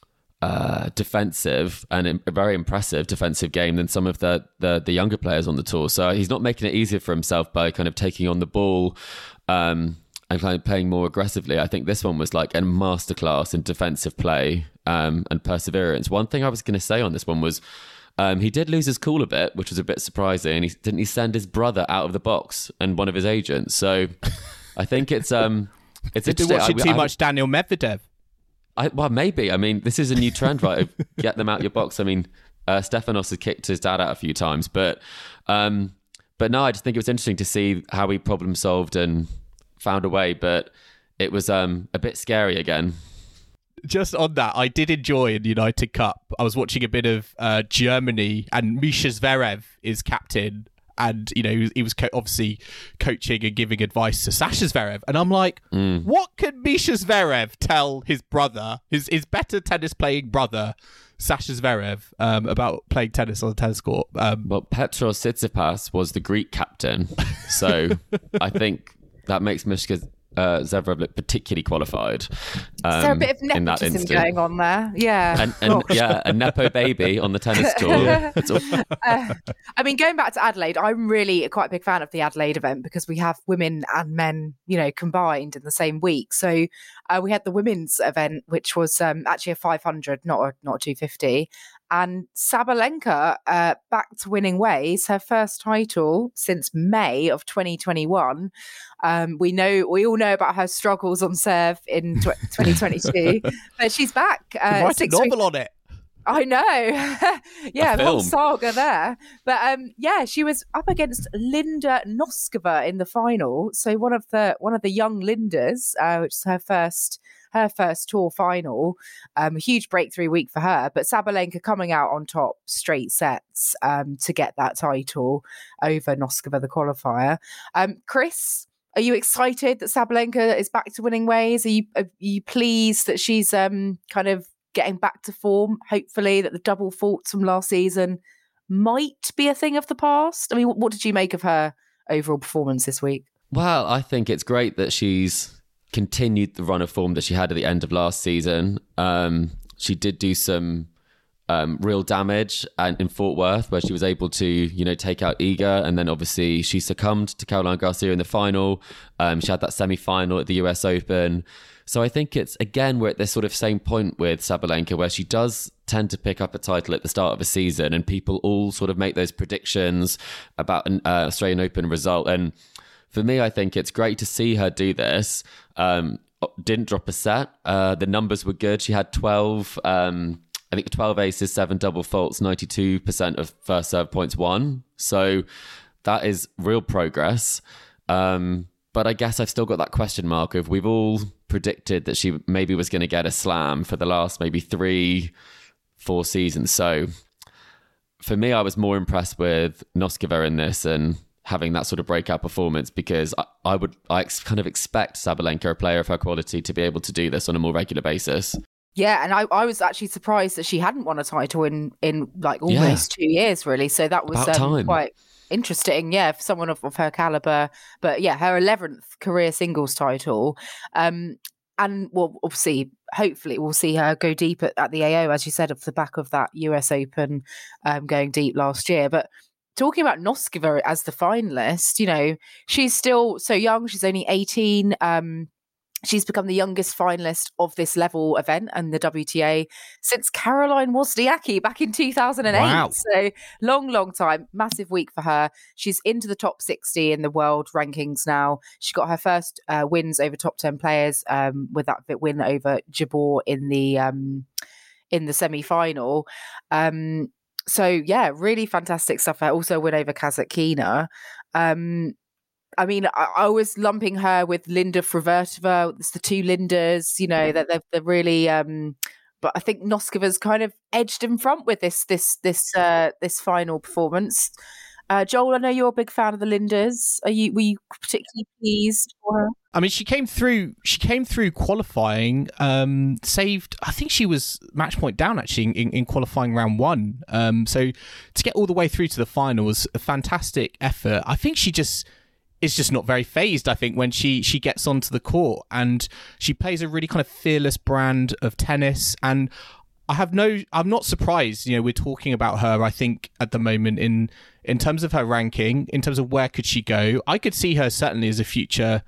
uh, defensive and a very impressive defensive game than some of the, the the younger players on the tour. So he's not making it easier for himself by kind of taking on the ball um, and kind of playing more aggressively. I think this one was like a masterclass in defensive play um, and perseverance. One thing I was going to say on this one was Um, he did lose his cool a bit, which was a bit surprising. He, didn't he send his brother out of the box and one of his agents? So I think it's um, it's They've been watching I, too I, much Daniel Medvedev. I, well, maybe. I mean, this is a new trend, right? Of get them out your box. I mean, uh, Stefanos has kicked his dad out a few times, but um, but no, I just think it was interesting to see how he problem solved and found a way. But it was um, a bit scary again. Just on that, I did enjoy in the United Cup. I was watching a bit of uh, Germany, and Misha Zverev is captain. and you know he was, he was co- obviously coaching and giving advice to Sasha Zverev, and I'm like, mm. what can Misha Zverev tell his brother, his his better tennis playing brother, Sasha Zverev, um, about playing tennis on the tennis court? Um, well, Petros Tsitsipas was the Greek captain, so I think that makes Misha uh, Zverev look particularly qualified. Um, Is there a bit of nepotism going on there? Yeah. And, and yeah, a nepo baby on the tennis tour. It's all- uh, I mean, going back to Adelaide, I'm really quite a big fan of the Adelaide event because we have women and men, you know, combined in the same week. So uh, we had the women's event, which was um, actually a five hundred, not a, not a two fifty. And Sabalenka, uh, back to winning ways, her first title since May of twenty twenty-one. Um, we know, we all know about her struggles on serve in tw- twenty twenty-two, but she's back. Uh, write a novel weeks- on it. I know. Yeah, a whole saga there. But um, yeah, she was up against Linda Noskova in the final. So one of the one of the young Lindas, uh, which is her first her first tour final. Um, a huge breakthrough week for her. But Sabalenka coming out on top straight sets um, to get that title over Noskova, the qualifier. Um, Chris, are you excited that Sabalenka is back to winning ways? Are you are you pleased that she's um kind of getting back to form? Hopefully that the double faults from last season might be a thing of the past. I mean, what did you make of her overall performance this week? Well, I think it's great that she's continued the run of form that she had at the end of last season. Um, she did do some um, real damage and in Fort Worth, where she was able to, you know, take out Iga, and then obviously she succumbed to Caroline Garcia in the final. Um, she had that semi-final at the U S Open. So I think it's, again, we're at this sort of same point with Sabalenka, where she does tend to pick up a title at the start of a season, and people all sort of make those predictions about an uh, Australian Open result. And for me, I think it's great to see her do this. Um, didn't drop a set. Uh, the numbers were good. She had twelve, um, I think twelve aces, seven double faults, ninety-two percent of first serve points won. So that is real progress. Um, but I guess I've still got that question mark of, we've all predicted that she maybe was going to get a slam for the last maybe three, four seasons. So for me, I was more impressed with Noskova in this and having that sort of breakout performance, because I, I would I ex- kind of expect Sabalenka, a player of her quality, to be able to do this on a more regular basis. Yeah, and I, I was actually surprised that she hadn't won a title in, in like almost yeah. two years, really. So that was um, quite interesting, yeah, for someone of, of her caliber. But yeah, her eleventh career singles title. Um, and well, obviously, hopefully we'll see her go deep at, at the A O, as you said, off the back of that U S Open um, going deep last year. But talking about Noskova as the finalist, you know, she's still so young. She's only eighteen. Um, she's become the youngest finalist of this level event and the W T A since Caroline Wozniacki back in two thousand eight. Wow. So long, long time. Massive week for her. She's into the top sixty in the world rankings now. She got her first uh, wins over top ten players um, with that win over Jabeur in the um, in the semi-final. Um, so yeah, really fantastic stuff. Also a win over Kasatkina. Um, I mean, I, I was lumping her with Linda Fruhvirtova. It's the two Lindas, you know, that they're, they're really. Um, but I think Noskova's kind of edged in front with this this this uh, this final performance. Uh, Joel, I know you're a big fan of the Lindas. Are you? Were you particularly pleased for her? I mean, she came through. She came through qualifying. Um, saved. I think she was match point down actually in, in qualifying round one. Um, so to get all the way through to the final was a fantastic effort. I think she just. is just not very phased, I think, when she, she gets onto the court, and she plays a really kind of fearless brand of tennis. And I have no, I'm not surprised, you know, we're talking about her, I think, at the moment in, in terms of her ranking, in terms of where could she go. I could see her certainly as a future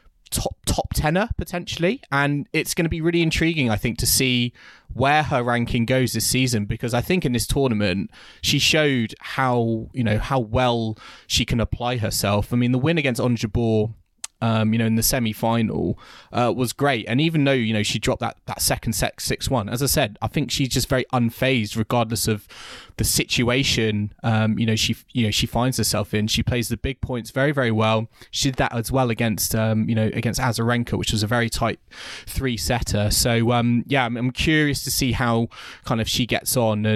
top top tenner potentially, and it's going to be really intriguing, I think, to see where her ranking goes this season, because I think in this tournament she showed how, you know, how well she can apply herself. I mean, the win against Ons Jabeur um you know in the semi-final uh was great, and even though, you know, she dropped that that second set six one, as I said, I think she's just very unfazed regardless of the situation um you know she you know she finds herself in. She plays the big points very, very well. She did that as well against um you know against Azarenka, which was a very tight three setter. So um yeah I'm, I'm curious to see how kind of she gets on. And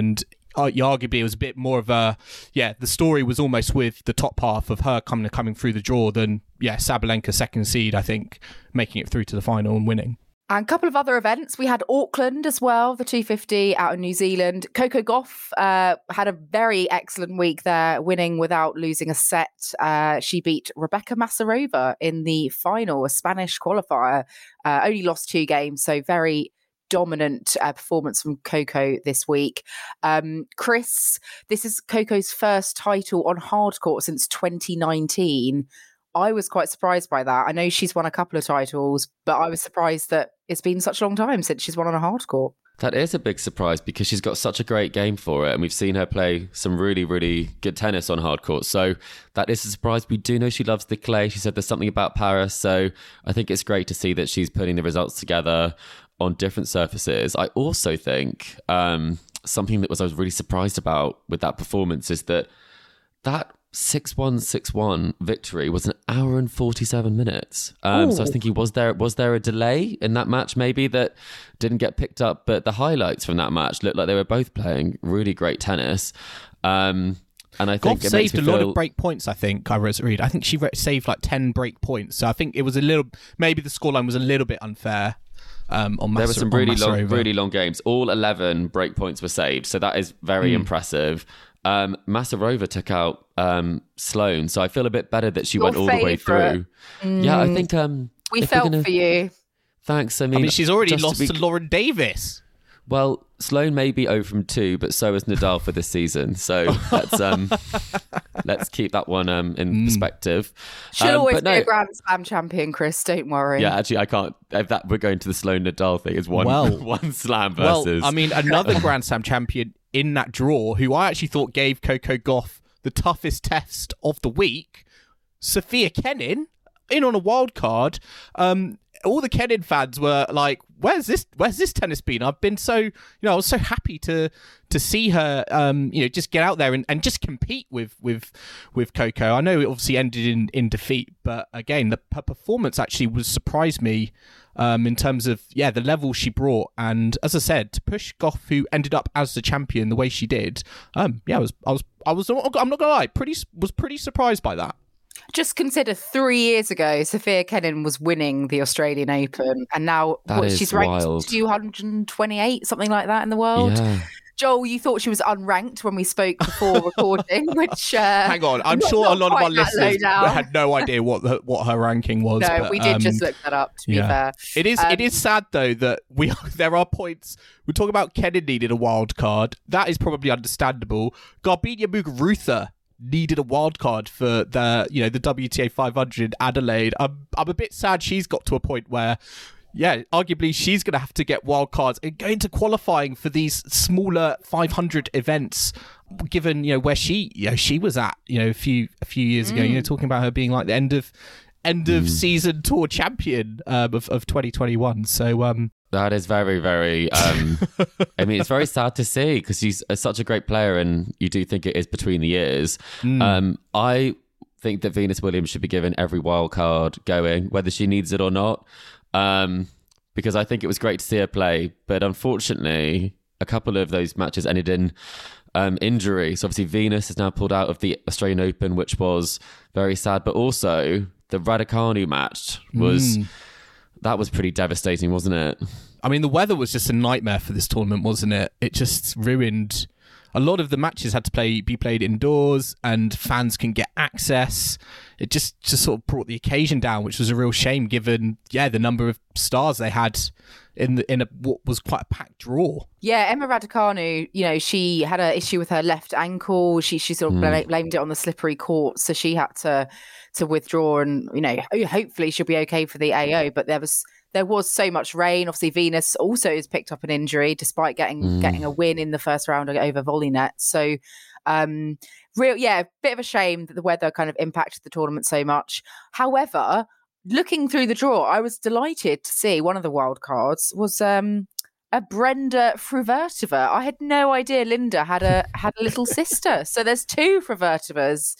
uh, arguably it was a bit more of a, yeah, the story was almost with the top half of her coming coming through the draw than, yeah, Sabalenka second seed, I think, making it through to the final and winning. And a couple of other events. We had Auckland as well, the two fifty out in New Zealand. Coco Gauff uh, had a very excellent week there, winning without losing a set. Uh, she beat Rebecca Masarova in the final, a Spanish qualifier. Uh, only lost two games, so very dominant uh, performance from Coco this week. Um, Chris, this is Coco's first title on hard court since twenty nineteen. I was quite surprised by that. I know she's won a couple of titles, but I was surprised that it's been such a long time since she's won on a hard court. That is a big surprise because she's got such a great game for it, and we've seen her play some really, really good tennis on hard court. So that is a surprise. We do know she loves the clay. She said there's something about Paris. So I think it's great to see that she's putting the results together on different surfaces. I also think um, something that was I was really surprised about with that performance is that that six one, six one victory was an hour and forty-seven minutes. Um, so I was thinking, was there was there a delay in that match maybe that didn't get picked up? But the highlights from that match looked like they were both playing really great tennis. Um, and I think Gauff it saved makes a me lot feel... of break points, I think, I read. I think she saved like ten break points. So I think it was a little, maybe the scoreline was a little bit unfair. Um, on there Mas- were some really long, Masarova. really long games. All eleven break points were saved. So that is very mm. impressive. Um, Masarova took out um, Sloane, so I feel a bit better that she Your went all the way through. Mm. Yeah, I think um, we felt gonna... for you. Thanks. I mean, I mean she's already lost to, be... be... to Lauren Davis. Well, Sloane may be zero from two, but so is Nadal for this season. So let's um, let's keep that one um, in mm. perspective. She'll um, always be no... a Grand Slam champion, Chris. Don't worry. Yeah, actually, I can't. If that we're going to the Sloane Nadal thing, is one well, one slam versus. Well, I mean, another Grand Slam champion in that draw, who I actually thought gave Coco Gauff the toughest test of the week, Sofia Kenin, in on a wild card. Um, all the Kenin fans were like, "Where's this? Where's this tennis been?" I've been so, you know, I was so happy to to see her, um, you know, just get out there and, and just compete with with with Coco. I know it obviously ended in, in defeat, but again, the her performance actually was surprised me um, in terms of yeah the level she brought. And as I said, to push Gauff, who ended up as the champion the way she did, um, yeah, I was I was I was I'm not gonna lie, pretty was pretty surprised by that. Just consider three years ago, Sofia Kenin was winning the Australian Open, and now what, she's ranked wild. two hundred twenty-eight, something like that in the world. Yeah. Joel, you thought she was unranked when we spoke before recording, which... Uh, Hang on, I'm not, sure not a lot of our listeners down. had no idea what the, what her ranking was. No, but, we did um, just look that up, to be yeah. fair. It is, um, it is sad, though, that we there are points... We talk about Kenin needed a wild card. That is probably understandable. Garbina Muguruza needed a wild card for the, you know, the W T A five hundred Adelaide. I'm, I'm a bit sad she's got to a point where, yeah, arguably she's going to have to get wild cards and go into qualifying for these smaller five hundred events, given, you know, where she, you know, she was at, you know, a few a few years mm. ago, you know, talking about her being like the end of end of mm. season tour champion um, of, of twenty twenty-one. So, um, that is very, very, um, I mean, it's very sad to see because she's such a great player and you do think it is between the years. Mm. Um, I think that Venus Williams should be given every wild card going, whether she needs it or not, um, because I think it was great to see her play. But unfortunately, a couple of those matches ended in um, injury. So obviously Venus is now pulled out of the Australian Open, which was very sad. But also the Raducanu match was... Mm. That was pretty devastating, wasn't it? I mean, the weather was just a nightmare for this tournament, wasn't it? It just ruined... A lot of the matches had to play be played indoors and fans can get access. It just, just sort of brought the occasion down, which was a real shame given, yeah, the number of stars they had in the, in a, what was quite a packed draw. Yeah, Emma Raducanu, you know, she had an issue with her left ankle. She she sort of mm. blamed it on the slippery court, so she had to to withdraw, and you know, hopefully she'll be okay for the A O. But there was there was so much rain. Obviously, Venus also has picked up an injury despite getting mm. getting a win in the first round over Volleynet. So, um, real yeah, bit of a shame that the weather kind of impacted the tournament so much. However, looking through the draw, I was delighted to see one of the wild cards was um. a Brenda Fruvertova. I had no idea Linda had a had a little sister. So there's two Fruvertovas,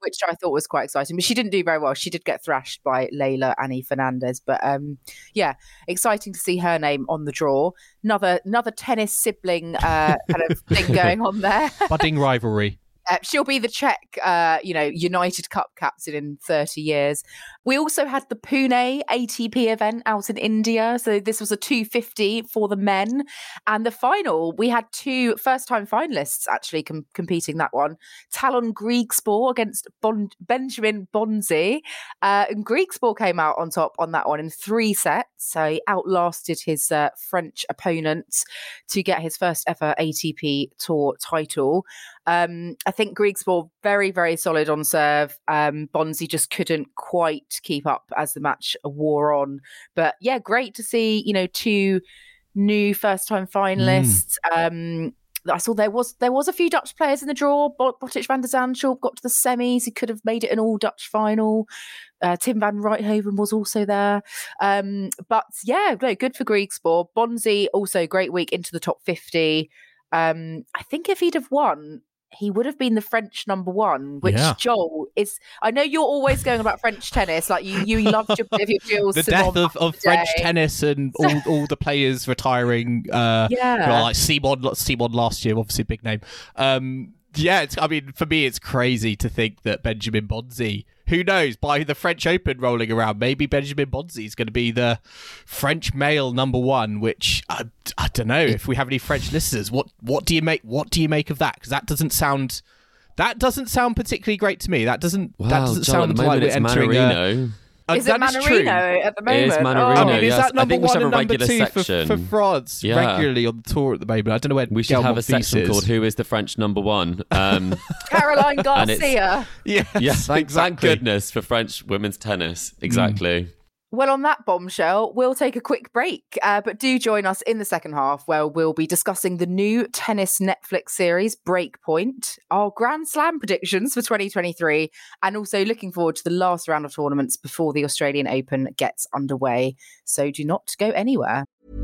which I thought was quite exciting. But she didn't do very well. She did get thrashed by Leylah Annie Fernandez. But um, yeah, exciting to see her name on the draw. Another another tennis sibling uh, kind of thing going on there. Budding rivalry. Uh, she'll be the Czech, uh, you know, United Cup captain in thirty years. We also had the Pune A T P event out in India. So this was a two fifty for the men. And the final, we had two first-time finalists actually com- competing that one. Talon Griegspoor against bon- Benjamin Bonzi. Uh, and Griegspoor came out on top on that one in three sets. So he outlasted his uh, French opponent to get his first ever A T P Tour title. Um, I think Griegspoor very, very solid on serve. Um, Bonzi just couldn't quite keep up as the match wore on. But yeah, great to see, you know, two new first-time finalists. Mm. Um, I saw there was there was a few Dutch players in the draw. Botic van der Zandschulp got to the semis. He could have made it an all-Dutch final. Uh, Tim van Rijthoven was also there. Um, but yeah, no, good for Griegspoor. Bonzi, also great week into the top fifty. Um, I think if he'd have won, he would have been the French number one, which yeah. Joel is. I know you're always going about French tennis, like you, you loved your, your Jules the Simon death of, of French tennis and all, all the players retiring. Uh, yeah, well, like Simon, Simon last year, obviously a big name. Um, yeah, it's, I mean, for me, it's crazy to think that Benjamin Bonzi. Who knows? By the French Open rolling around, maybe Benjamin Bonzi is going to be the French male number one. Which I, I don't know if we have any French listeners. What what do you make? What do you make of that? Because that doesn't sound that doesn't sound particularly great to me. That doesn't wow, that doesn't John, sound like we're entering Mannarino. a. Uh, is it Mannarino at the moment? It is Mannarino, oh. I mean, is yes. that number I think we one should and have a number regular two for, section. for France yeah. regularly on the tour at the moment? I don't know where we should Gael have a Monfils section is. called "Who is the French number one?" Um, Caroline Garcia. Yes, yes, thank, exactly. thank goodness for French women's tennis. Exactly. Mm. Well, on that bombshell, we'll take a quick break, uh, but do join us in the second half where we'll be discussing the new tennis Netflix series, Breakpoint, our Grand Slam predictions for twenty twenty-three, and also looking forward to the last round of tournaments before the Australian Open gets underway. So do not go anywhere.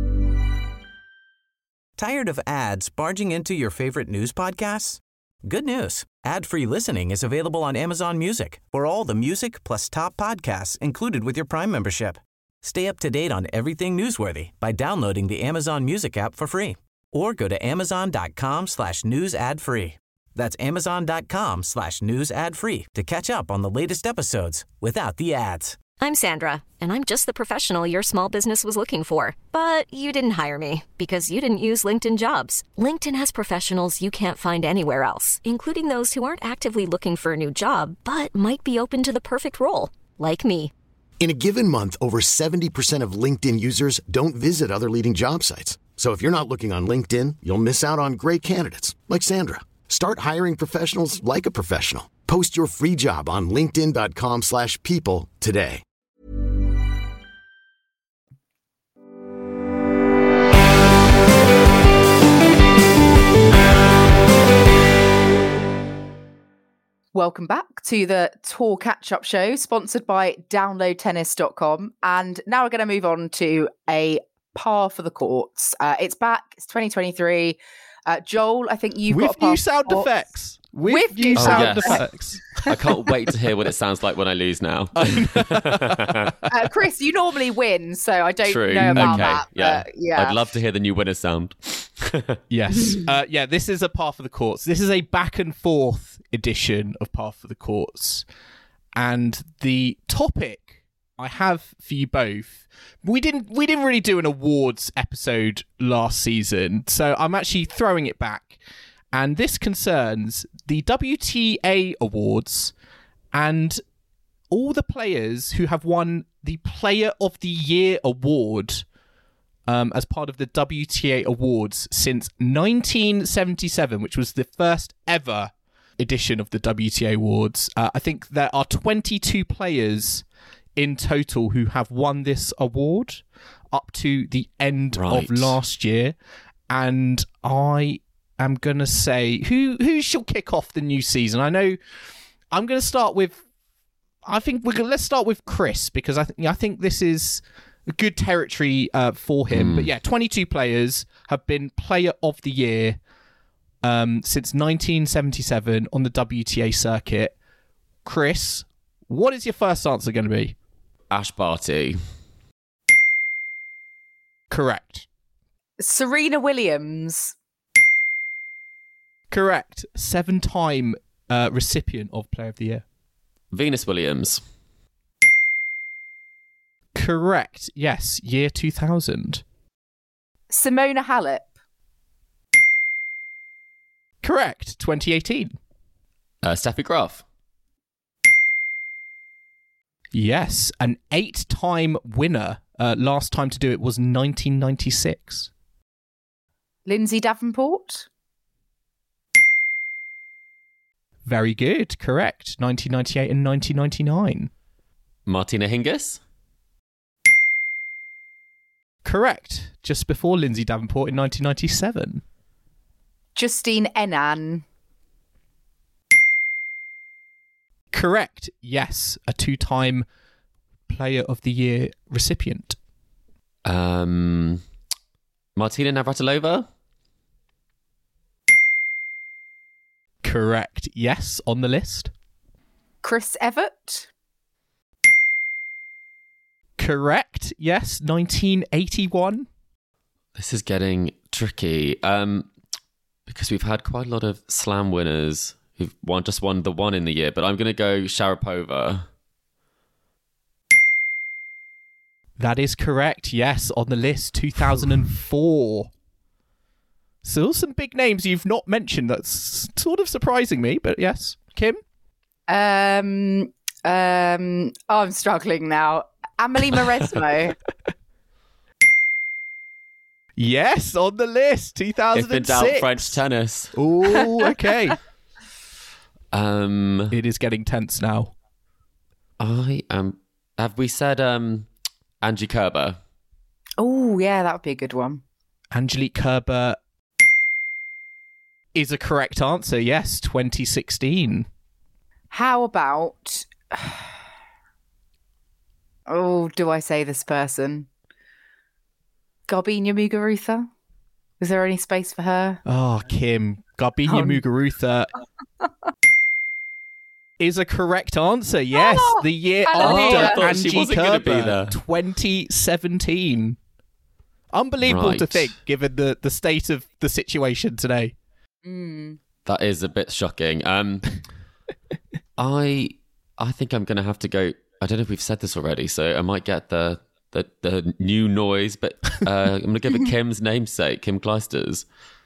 Tired of ads barging into your favorite news podcasts? Good news. Ad-free listening is available on Amazon Music for all the music plus top podcasts included with your Prime membership. Stay up to date on everything newsworthy by downloading the Amazon Music app for free or go to amazon.com slash news ad free. That's amazon.com slash news ad free to catch up on the latest episodes without the ads. I'm Sandra, and I'm just the professional your small business was looking for. But you didn't hire me because you didn't use LinkedIn Jobs. LinkedIn has professionals you can't find anywhere else, including those who aren't actively looking for a new job, but might be open to the perfect role, like me. In a given month, over seventy percent of LinkedIn users don't visit other leading job sites. So if you're not looking on LinkedIn, you'll miss out on great candidates like Sandra. Start hiring professionals like a professional. Post your free job on linkedin.com slash people today. Welcome back to the Tour Catch-Up Show, sponsored by download tennis dot com. And now we're going to move on to a par for the courts. Uh, it's back. It's twenty twenty-three. Uh, Joel, I think you've With got a par new for sound the courts. effects. With, With new new sound yes. effects. I can't wait to hear what it sounds like when I lose now. uh, Chris, you normally win, so I don't True. know about okay. that. Yeah. But yeah. I'd love to hear the new winner sound. Yes. Uh, yeah, this is a Par for the Courts. This is a back and forth edition of Par for the Courts. And the topic I have for you both, we didn't we didn't really do an awards episode last season, so I'm actually throwing it back. And this concerns the W T A awards and all the players who have won the Player of the Year award um, as part of the W T A awards since nineteen seventy-seven, which was the first ever edition of the W T A awards. Uh, I think there are twenty-two players in total who have won this award up to the end right. of last year. And I am going to say, who who shall kick off the new season? I know I'm going to start with, I think we're going to, let's start with Chris, because I, th- I think this is a good territory uh, for him. Mm. But yeah, twenty-two players have been Player of the Year um, since nineteen seventy-seven on the W T A circuit. Chris, what is your first answer going to be? Ash Barty. Correct. Serena Williams. Correct. Seven-time uh, recipient of Player of the Year. Venus Williams. Correct. Yes, year two thousand. Simona Halep. Correct. twenty eighteen. Uh, Steffi Graf. Yes, an eight-time winner. Uh, last time to do it was nineteen ninety-six. Lindsay Davenport. Very good. Correct. nineteen ninety-eight and nineteen ninety-nine. Martina Hingis. Correct. Just before Lindsay Davenport in nineteen ninety-seven. Justine Henin. Correct. Yes, a two-time Player of the Year recipient. Um, Martina Navratilova. Correct. Yes, on the list. Chris Evert. Correct. Yes, nineteen eighty-one. This is getting tricky um, because we've had quite a lot of slam winners who've won, just won the one in the year, but I'm going to go Sharapova. That is correct. Yes, on the list, two thousand four. Still some big names you've not mentioned. That's sort of surprising me, but yes. Kim? Um, um, oh, I'm struggling now. Amelie Mauresmo. Yes, on the list, two thousand six. If in doubt, French tennis. Oh, okay. um, it is getting tense now. I am. Have we said um, Angie Kerber? Oh, yeah, that would be a good one. Angelique Kerber is a correct answer. Yes, twenty sixteen. How about... Oh, do I say this person? Garbina Muguruza? Is there any space for her? Oh, Kim. Garbina Um. Muguruza is a correct answer. Yes, Oh, the year hallelujah. after I thought she Angie wasn't gonna be Kerber, there. twenty seventeen. Unbelievable to Right. think, given the, the state of the situation today. Mm. That is a bit shocking. Um, I I think I'm going to have to go. I don't know if we've said this already, so I might get the the, the new noise, but uh, I'm going to give it Kim's namesake, Kim Clijsters.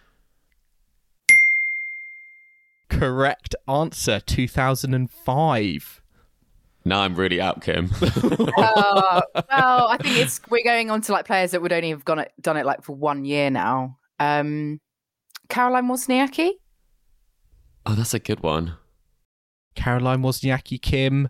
Correct answer, two thousand five. Now I'm really out, Kim. Uh, well, I think it's we're going on to like players that would only have gone it, done it like for one year now. Um, Caroline Wozniacki. Oh, that's a good one. Caroline Wozniacki, Kim.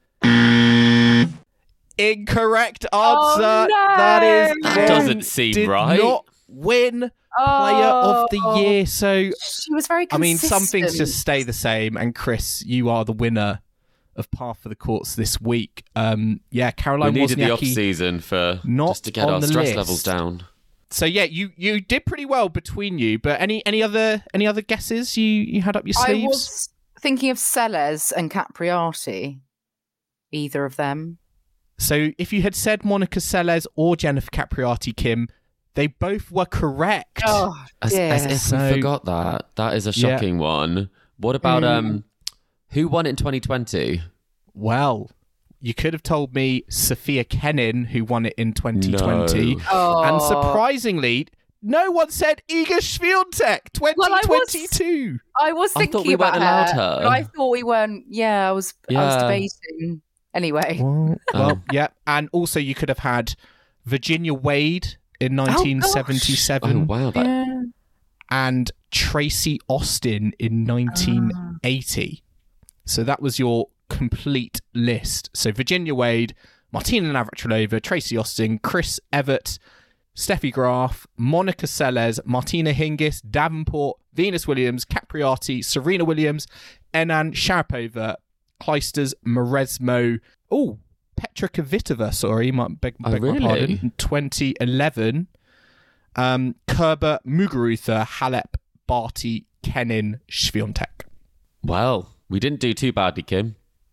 Incorrect answer. Oh, no. That is That wrong. doesn't seem Did right. not win Player of the Oh, Year. So, She was very I mean, some things consistent. just stay the same. And Chris, you are the winner of Par for the Courts this week. Um, yeah, We Caroline needed the off Wozniacki. season for not just to get on our the stress list. levels down. So yeah, you you did pretty well between you. But any any other any other guesses you you had up your I sleeves? was thinking of Sellers and Capriati. Either of them. So if you had said Monica Seles or Jennifer Capriati, Kim, they both were correct. Oh, As, dear. as if So- we forgot that. That is a Yeah. shocking one. What about Mm. um, who won it in twenty twenty? Well, you could have told me Sophia Kenin, who won it in twenty twenty. No. Oh. And surprisingly, no one said Iga Swiatek, twenty twenty-two. I was I thinking thought we about weren't allowed her, her. but I thought we weren't. Yeah, I was. I was Yeah. debating. Anyway, Well, well, Oh. yeah. And also you could have had Virginia Wade in nineteen seventy-seven Oh wow, that, yeah. and Tracy Austin in nineteen eighty. So that was your complete list. So Virginia Wade, Martina Navratilova, Tracy Austin, Chris Evert, Steffi Graf, Monica Seles, Martina Hingis, Davenport, Venus Williams, Capriati, Serena Williams, Henin, Sharapova, Clijsters, Mauresmo. Oh, Petra Kvitova, sorry, my, beg, Oh, beg my really? pardon. In twenty eleven. Um, Kerber, Muguruza, Halep, Barty, Kenin, Swiatek. well, we didn't do too badly, Kim.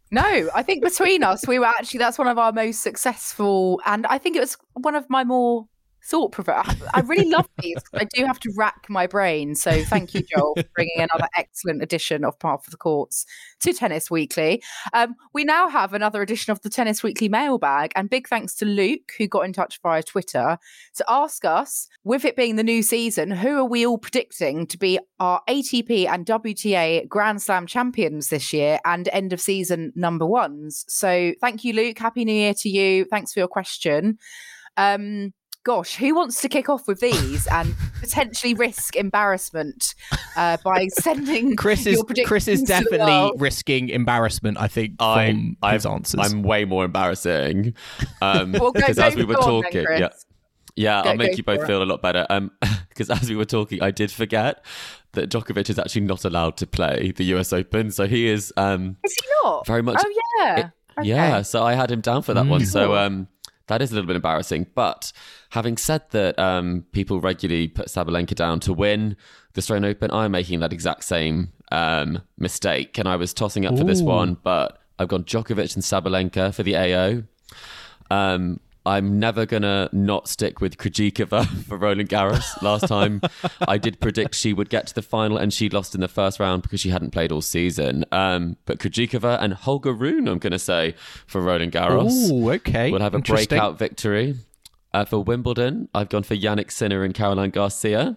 No, I think between us, we were actually, that's one of our most successful, and I think it was one of my more thought provoking. I really love these. I do have to rack my brain. So thank you, Joel, for bringing another excellent edition of Par for the Courts to Tennis Weekly. Um, we now have another edition of the Tennis Weekly mailbag, and big thanks to Luke, who got in touch via Twitter to ask us, with it being the new season, who are we all predicting to be our A T P and W T A Grand Slam champions this year and end of season number ones? So thank you, Luke. Happy New Year to you. Thanks for your question. Um, Gosh, who wants to kick off with these and potentially risk embarrassment uh, by sending Chris is your predictions Chris is to the definitely world? risking embarrassment, I think, I, from I've, his answers. I'm way more embarrassing. Um, Well, go- because go as we were for it then, talking, Chris. yeah, yeah, Go- I'll make go you for both it. feel a lot better. Um, because as we were talking, I did forget that Djokovic is actually not allowed to play the U S Open, so he is. Um, Is he not? very much. Oh, yeah. it- Okay. Yeah, so I had him down for that one. So Cool. um, that is a little bit embarrassing. But having said that, um, people regularly put Sabalenka down to win the Australian Open. I'm making that exact same um, mistake, and I was tossing up for this Ooh. one, but I've gone Djokovic and Sabalenka for the A O. Um, I'm never going to not stick with Krejcikova for Roland Garros. Last time I did predict she would get to the final and she lost in the first round because she hadn't played all season. Um, but Krejcikova and Holger Rune, I'm going to say, for Roland Garros. Oh, okay. We'll have a Interesting. breakout victory. Uh, for Wimbledon, I've gone for Yannick Sinner and Caroline Garcia.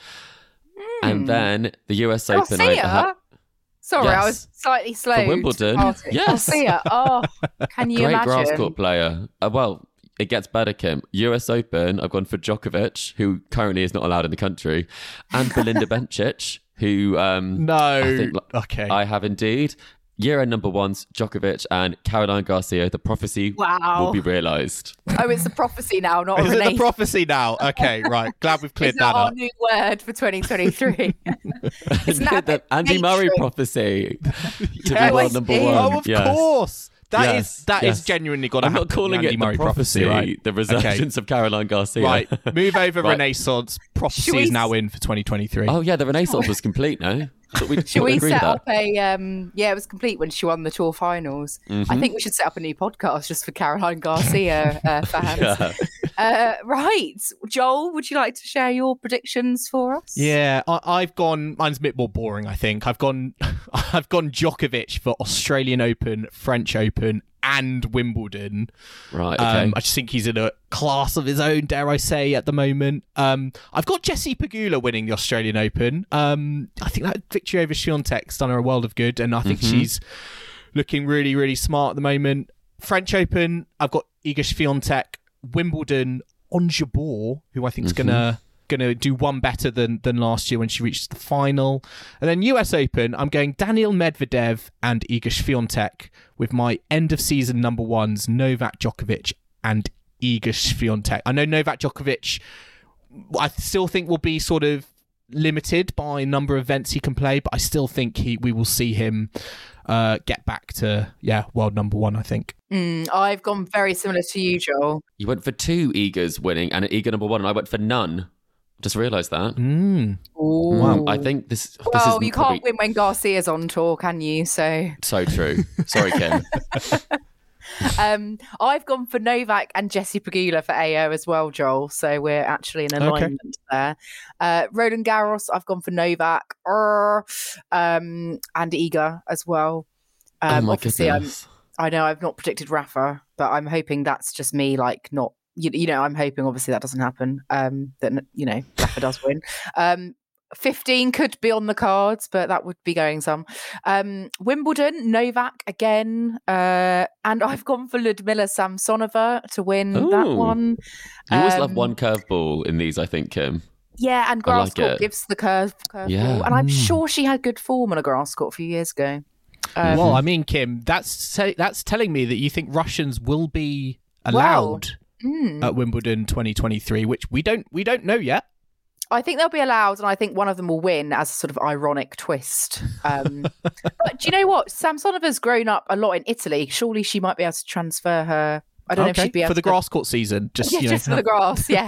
And then the U S Open. I Garcia? ha- Sorry, I Yes. was slightly slow. For Wimbledon? Yes. Garcia. Oh, can you Great imagine? grass court player. Uh, well, it gets better, Kim. U S Open, I've gone for Djokovic, who currently is not allowed in the country, and Belinda Bencic, who um, No. I think Okay. I have indeed. Year-end number ones, Djokovic and Caroline Garcia. The prophecy Wow. will be realised. Oh, it's a prophecy now, not a Is it the relation. prophecy now? Okay, right. Glad we've cleared Is that that our up. new word for twenty twenty-three? It's now the Andy Murray matron. prophecy to Yes. be world number Oh, one. Oh, of Yes. course. That is Yes, that is yes. genuinely got to I'm happen. not calling the Andy it Murray the prophecy, right? the resurgence of Caroline Garcia. Right, move over Right. Renaissance. Prophecy Should we is s- now in for twenty twenty-three. Oh yeah, the Renaissance was complete, no? I thought we, Should thought we agreed set that. up a um yeah, it was complete when she won the tour finals. Mm-hmm. I think we should set up a new podcast just for Caroline Garcia uh, fans. Yeah. Uh, right. Joel, would you like to share your predictions for us? Yeah, I, I've gone. Mine's a bit more boring. I think I've gone. I've gone Djokovic for Australian Open, French Open, and Wimbledon. Right, okay. Um, I just think he's in a class of his own, dare I say, at the moment. Um, I've got Jessie Pegula winning the Australian Open. Um, I think that victory over Świątek's done her a world of good, and I think Mm-hmm. she's looking really, really smart at the moment. French Open, I've got Iga Świątek. Wimbledon, Ons Jabeur, who I think is Mm-hmm. gonna gonna do one better than than last year when she reached the final. And then U S Open, I'm going Daniil Medvedev and Iga Świątek with my end of season number ones, Novak Djokovic and Iga Świątek. I know Novak Djokovic, I still think will be sort of limited by number of events he can play, but I still think he we will see him uh, get back to yeah world number one. I think. Mm, I've gone very similar to you, Joel. You went for two Igas winning and an Iga number one, and I went for none. Just realised that. Mm. Ooh. I think this. this Well, is you probably can't win when Garcia's on tour, can you? So so true. Sorry, Kim. um, I've gone for Novak and Jessie Pegula for A O as well, Joel. So we're actually in alignment there. Uh, Roland Garros, I've gone for Novak er, um, and Iga as well. oh Um, my obviously, I'm, goodness. I know I've not predicted Rafa, but I'm hoping that's just me, like not. You, you know, I'm hoping obviously that doesn't happen. Um, that you know Rafa does win. Um, fifteen could be on the cards, but that would be going some. Um, Wimbledon, Novak again, uh, and I've gone for Ludmila Samsonova to win that Ooh. one. You always love Um, one curveball in these, I think, Kim. Yeah, and I grass like court it. gives the curve curveball, Yeah. and I'm Mm. sure she had good form on a grass court a few years ago. Um, Well, I mean, Kim, that's say, that's telling me that you think Russians will be allowed mm. at Wimbledon twenty twenty-three, which we don't we don't know yet. I think they'll be allowed, and I think one of them will win as a sort of ironic twist. Um, but do you know what? Samsonova's grown up a lot in Italy. Surely she might be able to transfer her I don't okay. know if she'd be able for the to... grass court season. Just yeah, you know, just for the grass. Yeah.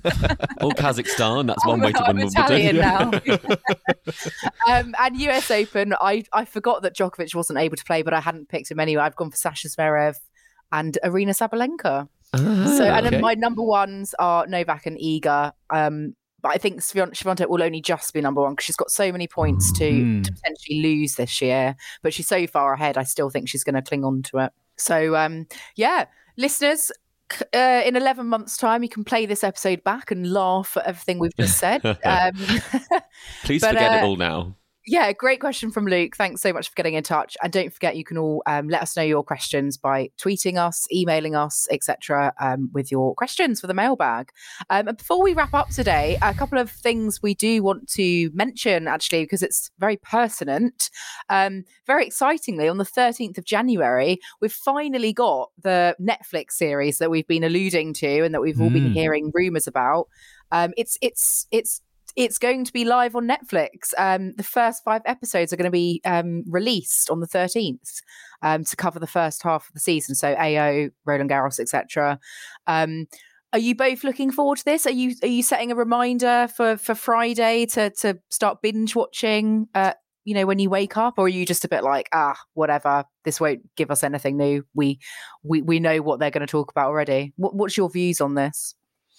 Or Kazakhstan. That's one I'm, way to I'm win Italian Wimbledon. now. um, and U S Open, I I forgot that Djokovic wasn't able to play, but I hadn't picked him anyway. I've gone for Sasha Zverev and Arina Sabalenka. Ah, so, and okay. then my number ones are Novak and Iga. Um, but I think Swiatek will only just be number one because she's got so many points to, Mm. to potentially lose this year. But she's so far ahead, I still think she's going to cling on to it. So, um, yeah, listeners, uh, in eleven months' time, you can play this episode back and laugh at everything we've just said. Um, Please but, forget uh, it all now. Yeah, great question from Luke. Thanks so much for getting in touch. And don't forget, you can all um, let us know your questions by tweeting us, emailing us, et cetera, um, with your questions for the mailbag. Um, and before we wrap up today, a couple of things we do want to mention, actually, because it's very pertinent. Um, very excitingly, on the thirteenth of January, we've finally got the Netflix series that we've been alluding to and that we've all been Mm. hearing rumours about. Um, it's it's it's It's going to be live on Netflix. Um, the first five episodes are going to be um, released on the thirteenth um, to cover the first half of the season. So A O, Roland Garros, et cetera. Um, are you both looking forward to this? Are you are you setting a reminder for for Friday to to start binge watching? Uh, you know, when you wake up, or are you just a bit like, ah, whatever? This won't give us anything new. We we we know what they're going to talk about already. What, what's your views on this?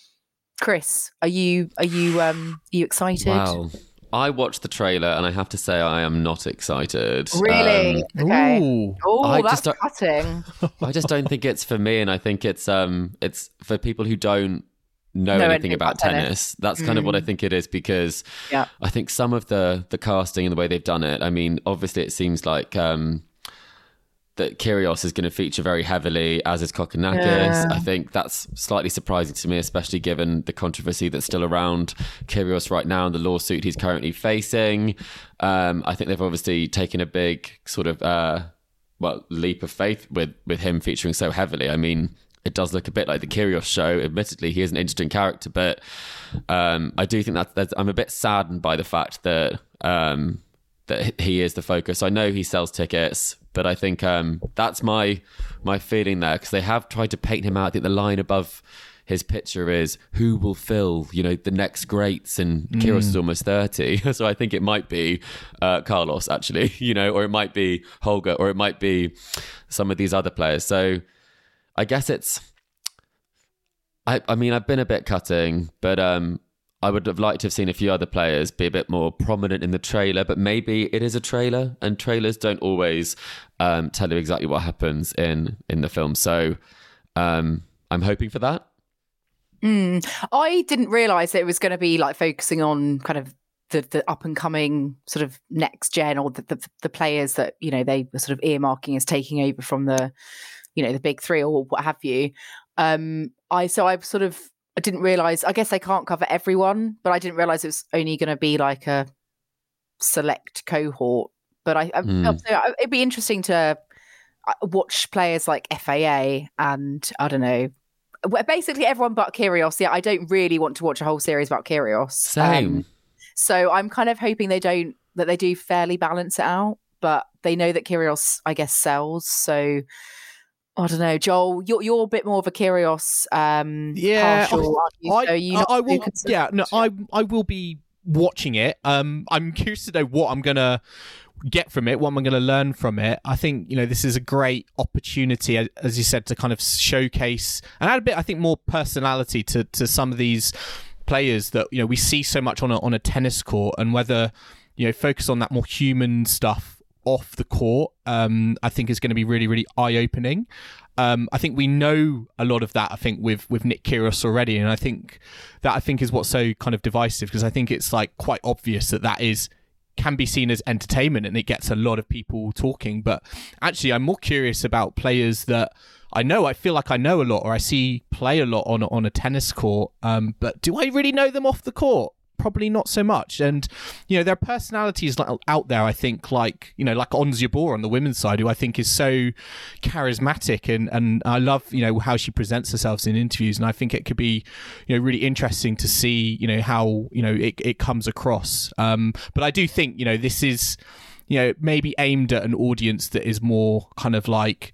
Chris, are you are you um are you excited? Wow. I watched the trailer and I have to say I am not excited. Really? Um, okay. Ooh. Oh, I that's just don't- cutting. I just don't think it's for me, and I think it's um it's for people who don't know, Know anything anything about about tennis. tennis. That's kind of what I think it is, because Yeah. I think some of the the casting and the way they've done it, I mean, obviously it seems like um that Kyrgios is going to feature very heavily, as is Kokkinakis. Yeah. I think that's slightly surprising to me, especially given the controversy that's still around Kyrgios right now and the lawsuit he's currently facing. Um, I think they've obviously taken a big sort of uh, well leap of faith with with him featuring so heavily. I mean, it does look a bit like the Kyrgios show. Admittedly, he is an interesting character, but um, I do think that that's, I'm a bit saddened by the fact that um, that he is the focus. I know he sells tickets, but I think um, that's my my feeling there, because they have tried to paint him out. I think the line above his picture is, who will fill, you know, the next greats, and mm. Kyrgios is almost thirty. So I think it might be uh, Carlos, actually, you know, or it might be Holger, or it might be some of these other players. So I guess it's, I, I mean, I've been a bit cutting, but um, I would have liked to have seen a few other players be a bit more prominent in the trailer, but maybe it is a trailer, and trailers don't always um, tell you exactly what happens in, in the film. So um, I'm hoping for that. Mm. I didn't realise that it was going to be like focusing on kind of the, the up and coming sort of next gen, or the, the the players that, you know, they were sort of earmarking as taking over from the, you know, the big three or what have you. Um, I so I sort of I didn't realise. I guess they can't cover everyone, but I didn't realise it was only going to be like a select cohort. But I, I Mm. so it'd be interesting to watch players like F A A and I don't know. Well, basically everyone but Kyrgios. Yeah, I don't really want to watch a whole series about Kyrgios. Same. Um, so I'm kind of hoping they don't that they do fairly balance it out. But they know that Kyrgios, I guess, sells. So I don't know, Joel. You're you're a bit more of a Kyrgios um, Yeah, partial, aren't you? I, So you I, not I too will. concerned? Yeah, no, I I will be watching it. Um, I'm curious to know what I'm gonna get from it, what I'm going to learn from it. I think, you know, this is a great opportunity, as you said, to kind of showcase and add a bit, I think, more personality to to some of these players that, you know, we see so much on a, on a tennis court, and whether, you know, focus on that more human stuff off the court, um, I think is going to be really, really eye-opening. Um, I think we know a lot of that, I think, with, with Nick Kyrgios already, and I think that, I think, is what's so kind of divisive, because I think it's like quite obvious that that is can be seen as entertainment and it gets a lot of people talking. But actually, I'm more curious about players that I know, I feel like I know a lot, or I see play a lot on, on a tennis court. Um, but do I really know them off the court? Probably not so much. And, you know, there are personalities like, out there, I think, like, you know, like Ons Jabeur on the women's side, who I think is so charismatic, and, and I love, you know, how she presents herself in interviews. And I think it could be, you know, really interesting to see, you know, how, you know, it, it comes across. Um, but I do think, you know, this is, you know, maybe aimed at an audience that is more kind of like,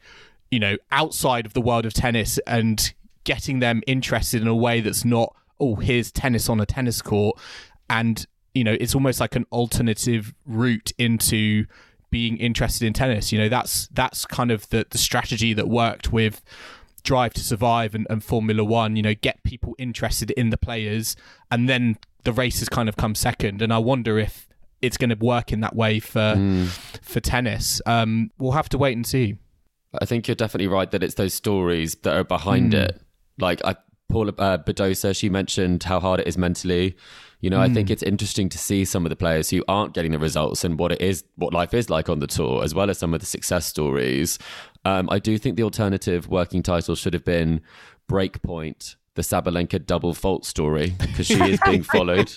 you know, outside of the world of tennis and getting them interested in a way that's not, oh, here's tennis on a tennis court. And, you know, it's almost like an alternative route into being interested in tennis. You know, that's that's kind of the, the strategy that worked with Drive to Survive and, and Formula One, you know, get people interested in the players, and then the races kind of come second. And I wonder if it's going to work in that way for mm. for tennis. Um, we'll have to wait and see. I think you're definitely right that it's those stories that are behind mm. it. Like I, Paula uh, Badosa, she mentioned how hard it is mentally. You know, mm. I think it's interesting to see some of the players who aren't getting the results and what it is, what life is like on the tour, as well as some of the success stories. Um, I do think the alternative working title should have been Breakpoint, the Sabalenka double fault story, because she is being followed.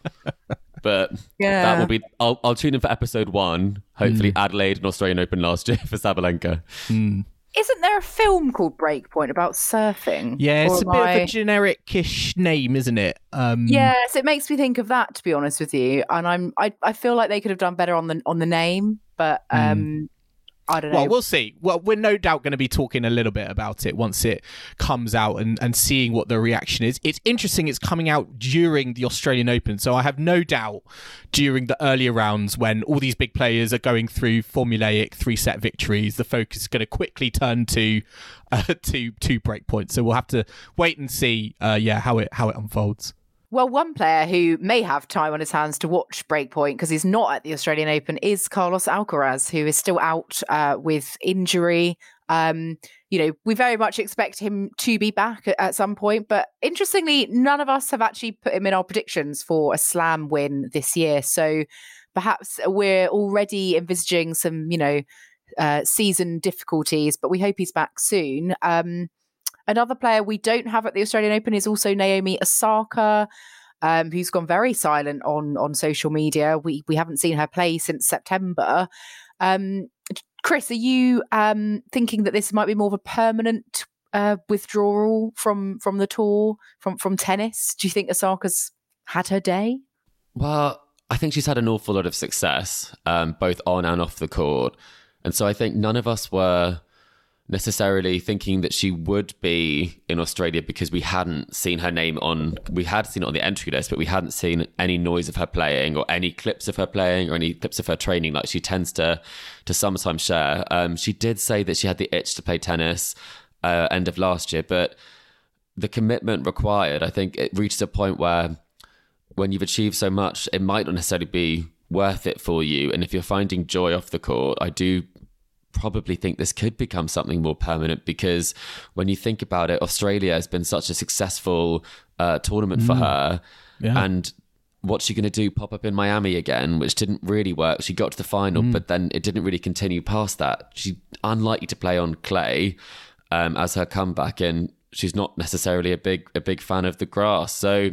But yeah. that will be. I'll, I'll tune in for episode one. Hopefully, mm. Adelaide and Australian Open last year for Sabalenka. Mm. Isn't there a film called Breakpoint about surfing? Yeah, it's or a bit I... of a generic-ish name, isn't it? Um... Yes, it makes me think of that, to be honest with you. And I'm, I, I feel like they could have done better on the on the name, but um, mm. I don't know. Well, we'll see. Well, we're no doubt going to be talking a little bit about it once it comes out and, and seeing what the reaction is. It's interesting it's coming out during the Australian Open, so I have no doubt during the earlier rounds when all these big players are going through formulaic three-set victories, the focus is going to quickly turn to uh, to, to Breakpoint. So we'll have to wait and see uh, yeah, how it how it unfolds. Well, one player who may have time on his hands to watch Breakpoint because he's not at the Australian Open is Carlos Alcaraz, who is still out uh, with injury. Um, you know, we very much expect him to be back at, at some point, but interestingly, none of us have actually put him in our predictions for a slam win this year. So perhaps we're already envisaging some, you know, uh, season difficulties, but we hope he's back soon. Um, Another player we don't have at the Australian Open is also Naomi Osaka, um, who's gone very silent on, on social media. We we haven't seen her play since September. Um, Chris, are you um, thinking that this might be more of a permanent uh, withdrawal from from the tour, from from tennis? Do you think Osaka's had her day? Well, I think she's had an awful lot of success, um, both on and off the court. And so I think none of us were necessarily thinking that she would be in Australia because we hadn't seen her name on, we had seen it on the entry list, but we hadn't seen any noise of her playing or any clips of her playing or any clips of her training like she tends to to sometimes share. Um, she did say that she had the itch to play tennis uh, end of last year, but the commitment required, I think it reaches a point where when you've achieved so much, it might not necessarily be worth it for you. And if you're finding joy off the court, I do probably think this could become something more permanent, because when you think about it, Australia has been such a successful uh, tournament mm. for her. Yeah. And what's she going to do? Pop up in Miami again, which didn't really work. She got to the final, mm. but then it didn't really continue past that. She's unlikely to play on clay um, as her comeback, and she's not necessarily a big a big fan of the grass. So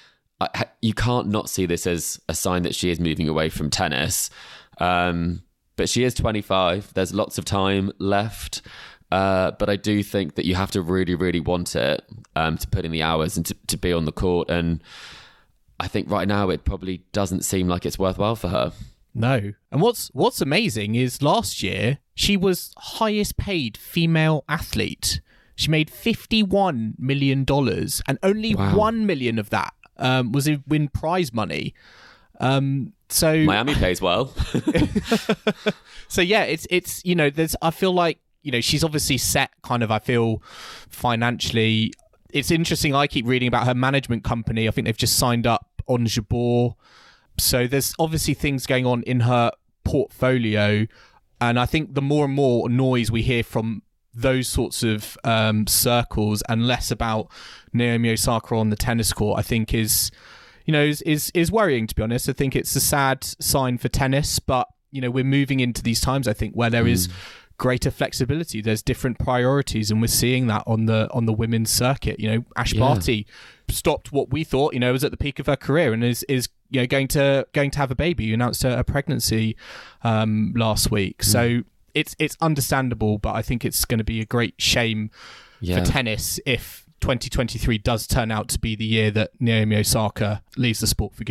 I, you can't not see this as a sign that she is moving away from tennis. Um, But she is twenty-five. There's lots of time left. Uh, but I do think that you have to really, really want it um, to put in the hours and to, to be on the court. And I think right now it probably doesn't seem like it's worthwhile for her. No. And what's what's amazing is last year she was highest paid female athlete. She made fifty-one million dollars, and only wow. one million dollars of that um, was in win prize money. Um, so Miami pays well. So yeah, it's it's you know, there's I feel like, you know, she's obviously set kind of, I feel, financially. It's interesting, I keep reading about her management company. I think they've just signed up on Jabeur. So there's obviously things going on in her portfolio, and I think the more and more noise we hear from those sorts of um, circles and less about Naomi Osaka on the tennis court, I think is, you know, is, is is worrying, to be honest. I think it's a sad sign for tennis, but, you know, we're moving into these times, I think, where there mm. is greater flexibility. There's different priorities, and we're seeing that on the on the women's circuit. You know, Ash yeah. Barty stopped what we thought, you know, was at the peak of her career, and is is you know going to going to have a baby. You announced a, a pregnancy um, last week, mm. so it's it's understandable, but I think it's going to be a great shame yeah. for tennis if twenty twenty-three does turn out to be the year that Naomi Osaka leaves the sport for good.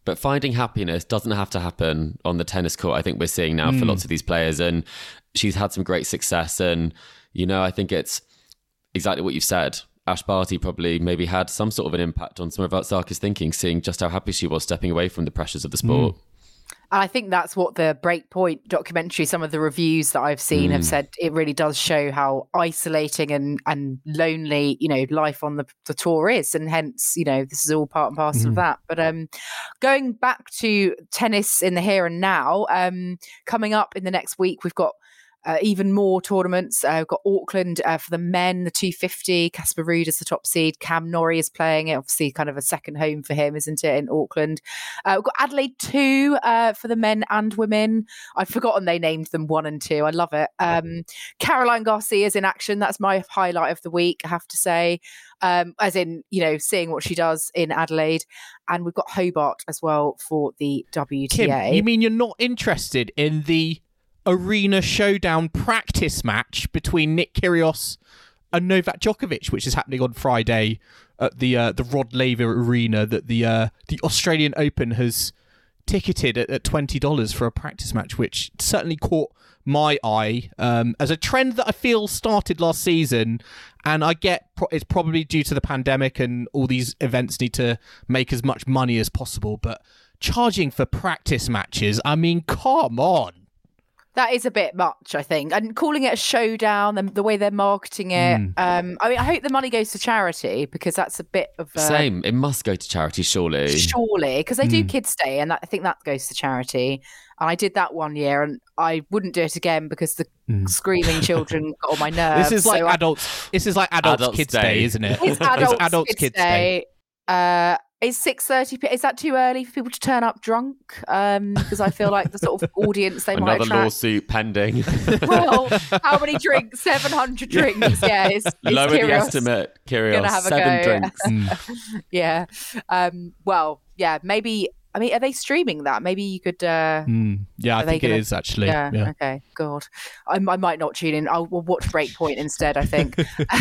But finding happiness doesn't have to happen on the tennis court. I think we're seeing now mm. for lots of these players, and she's had some great success. And, you know, I think it's exactly what you've said. Ash Barty probably maybe had some sort of an impact on some of Osaka's thinking, seeing just how happy she was stepping away from the pressures of the sport. Mm. I think that's what the Breakpoint documentary, some of the reviews that I've seen mm. have said, it really does show how isolating and, and lonely, you know, life on the, the tour is. And hence, you know, this is all part and parcel mm. of that. But um, going back to tennis in the here and now, um, coming up in the next week, we've got Uh, even more tournaments. Uh, we've got Auckland uh, for the men, the two fifty. Casper Ruud is the top seed. Cam Norrie is playing it. Obviously, kind of a second home for him, isn't it, in Auckland? Uh, we've got Adelaide two uh, for the men and women. I've forgotten they named them one and two. I love it. Um, Caroline Garcia's in action. That's my highlight of the week, I have to say. Um, as in, you know, seeing what she does in Adelaide. And we've got Hobart as well for the W T A. Kim, you mean you're not interested in the Arena Showdown practice match between Nick Kyrgios and Novak Djokovic, which is happening on Friday at the uh, the Rod Laver Arena that the uh, the Australian Open has ticketed at, at twenty dollars for a practice match, which certainly caught my eye um, as a trend that I feel started last season. And I get pro- it's probably due to the pandemic and all these events need to make as much money as possible, but charging for practice matches, I mean, come on. That is a bit much, I think. And calling it a showdown and the way they're marketing it. Mm. Um, I mean, I hope the money goes to charity because that's a bit of a... Same. It must go to charity, surely. Surely, because they mm. do Kids Day and that, I think that goes to charity. And I did that one year and I wouldn't do it again because the mm. screaming children got on my nerves. This is like so adults. I... This is like adults, adults Kids Day. Day, isn't it? It's adults, it's adults Kids, Kids Day. Day. Uh, Is six thirty p.m. Is that too early for people to turn up drunk? Um, because I feel like the sort of audience they might attract. Another lawsuit pending. Well, how many drinks? Seven hundred drinks. Yeah, it's, it's lower Kyrgios the estimate. Kyrgios, seven drinks. Mm. Yeah. Um. Well, yeah. Maybe. I mean, are they streaming that? Maybe you could. Uh, mm. Yeah, I think gonna... it is actually. Yeah, yeah. Okay. God, I, I might not tune in. I'll we'll watch Breakpoint instead. I think.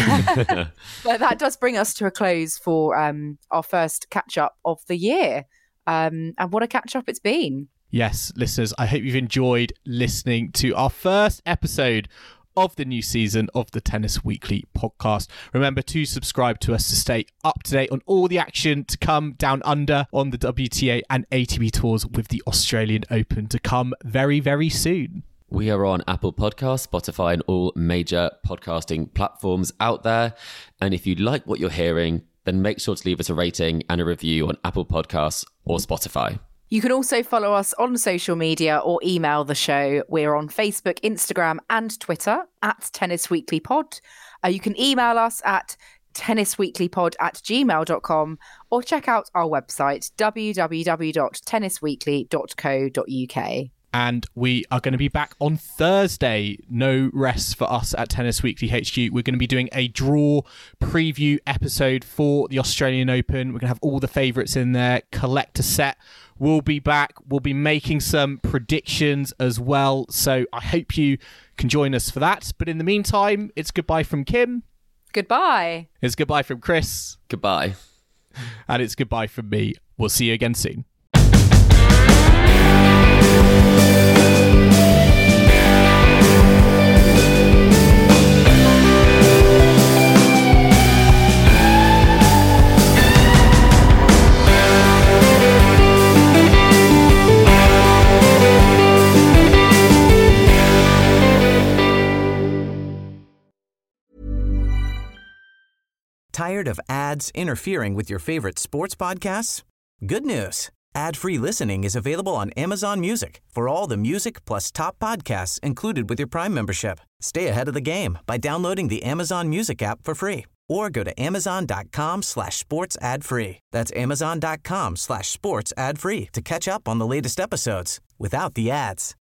But that does bring us to a close for um our first catch up of the year. Um, and what a catch up it's been. Yes, listeners, I hope you've enjoyed listening to our first episode of the new season of the Tennis Weekly podcast. Remember to subscribe to us to stay up to date on all the action to come down under on the W T A and A T P tours, with the Australian Open to come very, very soon. We are on Apple Podcasts, Spotify, and all major podcasting platforms out there. And if you like what you're hearing, then make sure to leave us a rating and a review on Apple Podcasts or Spotify. You can also follow us on social media or email the show. We're on Facebook, Instagram and Twitter at Tennis Weekly Pod. Uh, you can email us at tennisweeklypod at gmail dot com or check out our website, w w w dot tennis weekly dot co dot u k. And we are going to be back on Thursday. No rest for us at Tennis Weekly H Q. We're going to be doing a draw preview episode for the Australian Open. We're going to have all the favourites in there. Collector set will be back. We'll be making some predictions as well. So I hope you can join us for that. But in the meantime, it's goodbye from Kim. Goodbye. It's goodbye from Chris. Goodbye. And it's goodbye from me. We'll see you again soon. Tired of ads interfering with your favorite sports podcasts? Good news. Ad-free listening is available on Amazon Music for all the music plus top podcasts included with your Prime membership. Stay ahead of the game by downloading the Amazon Music app for free or go to amazon.com slash sports ad free. That's amazon.com slash sports ad free to catch up on the latest episodes without the ads.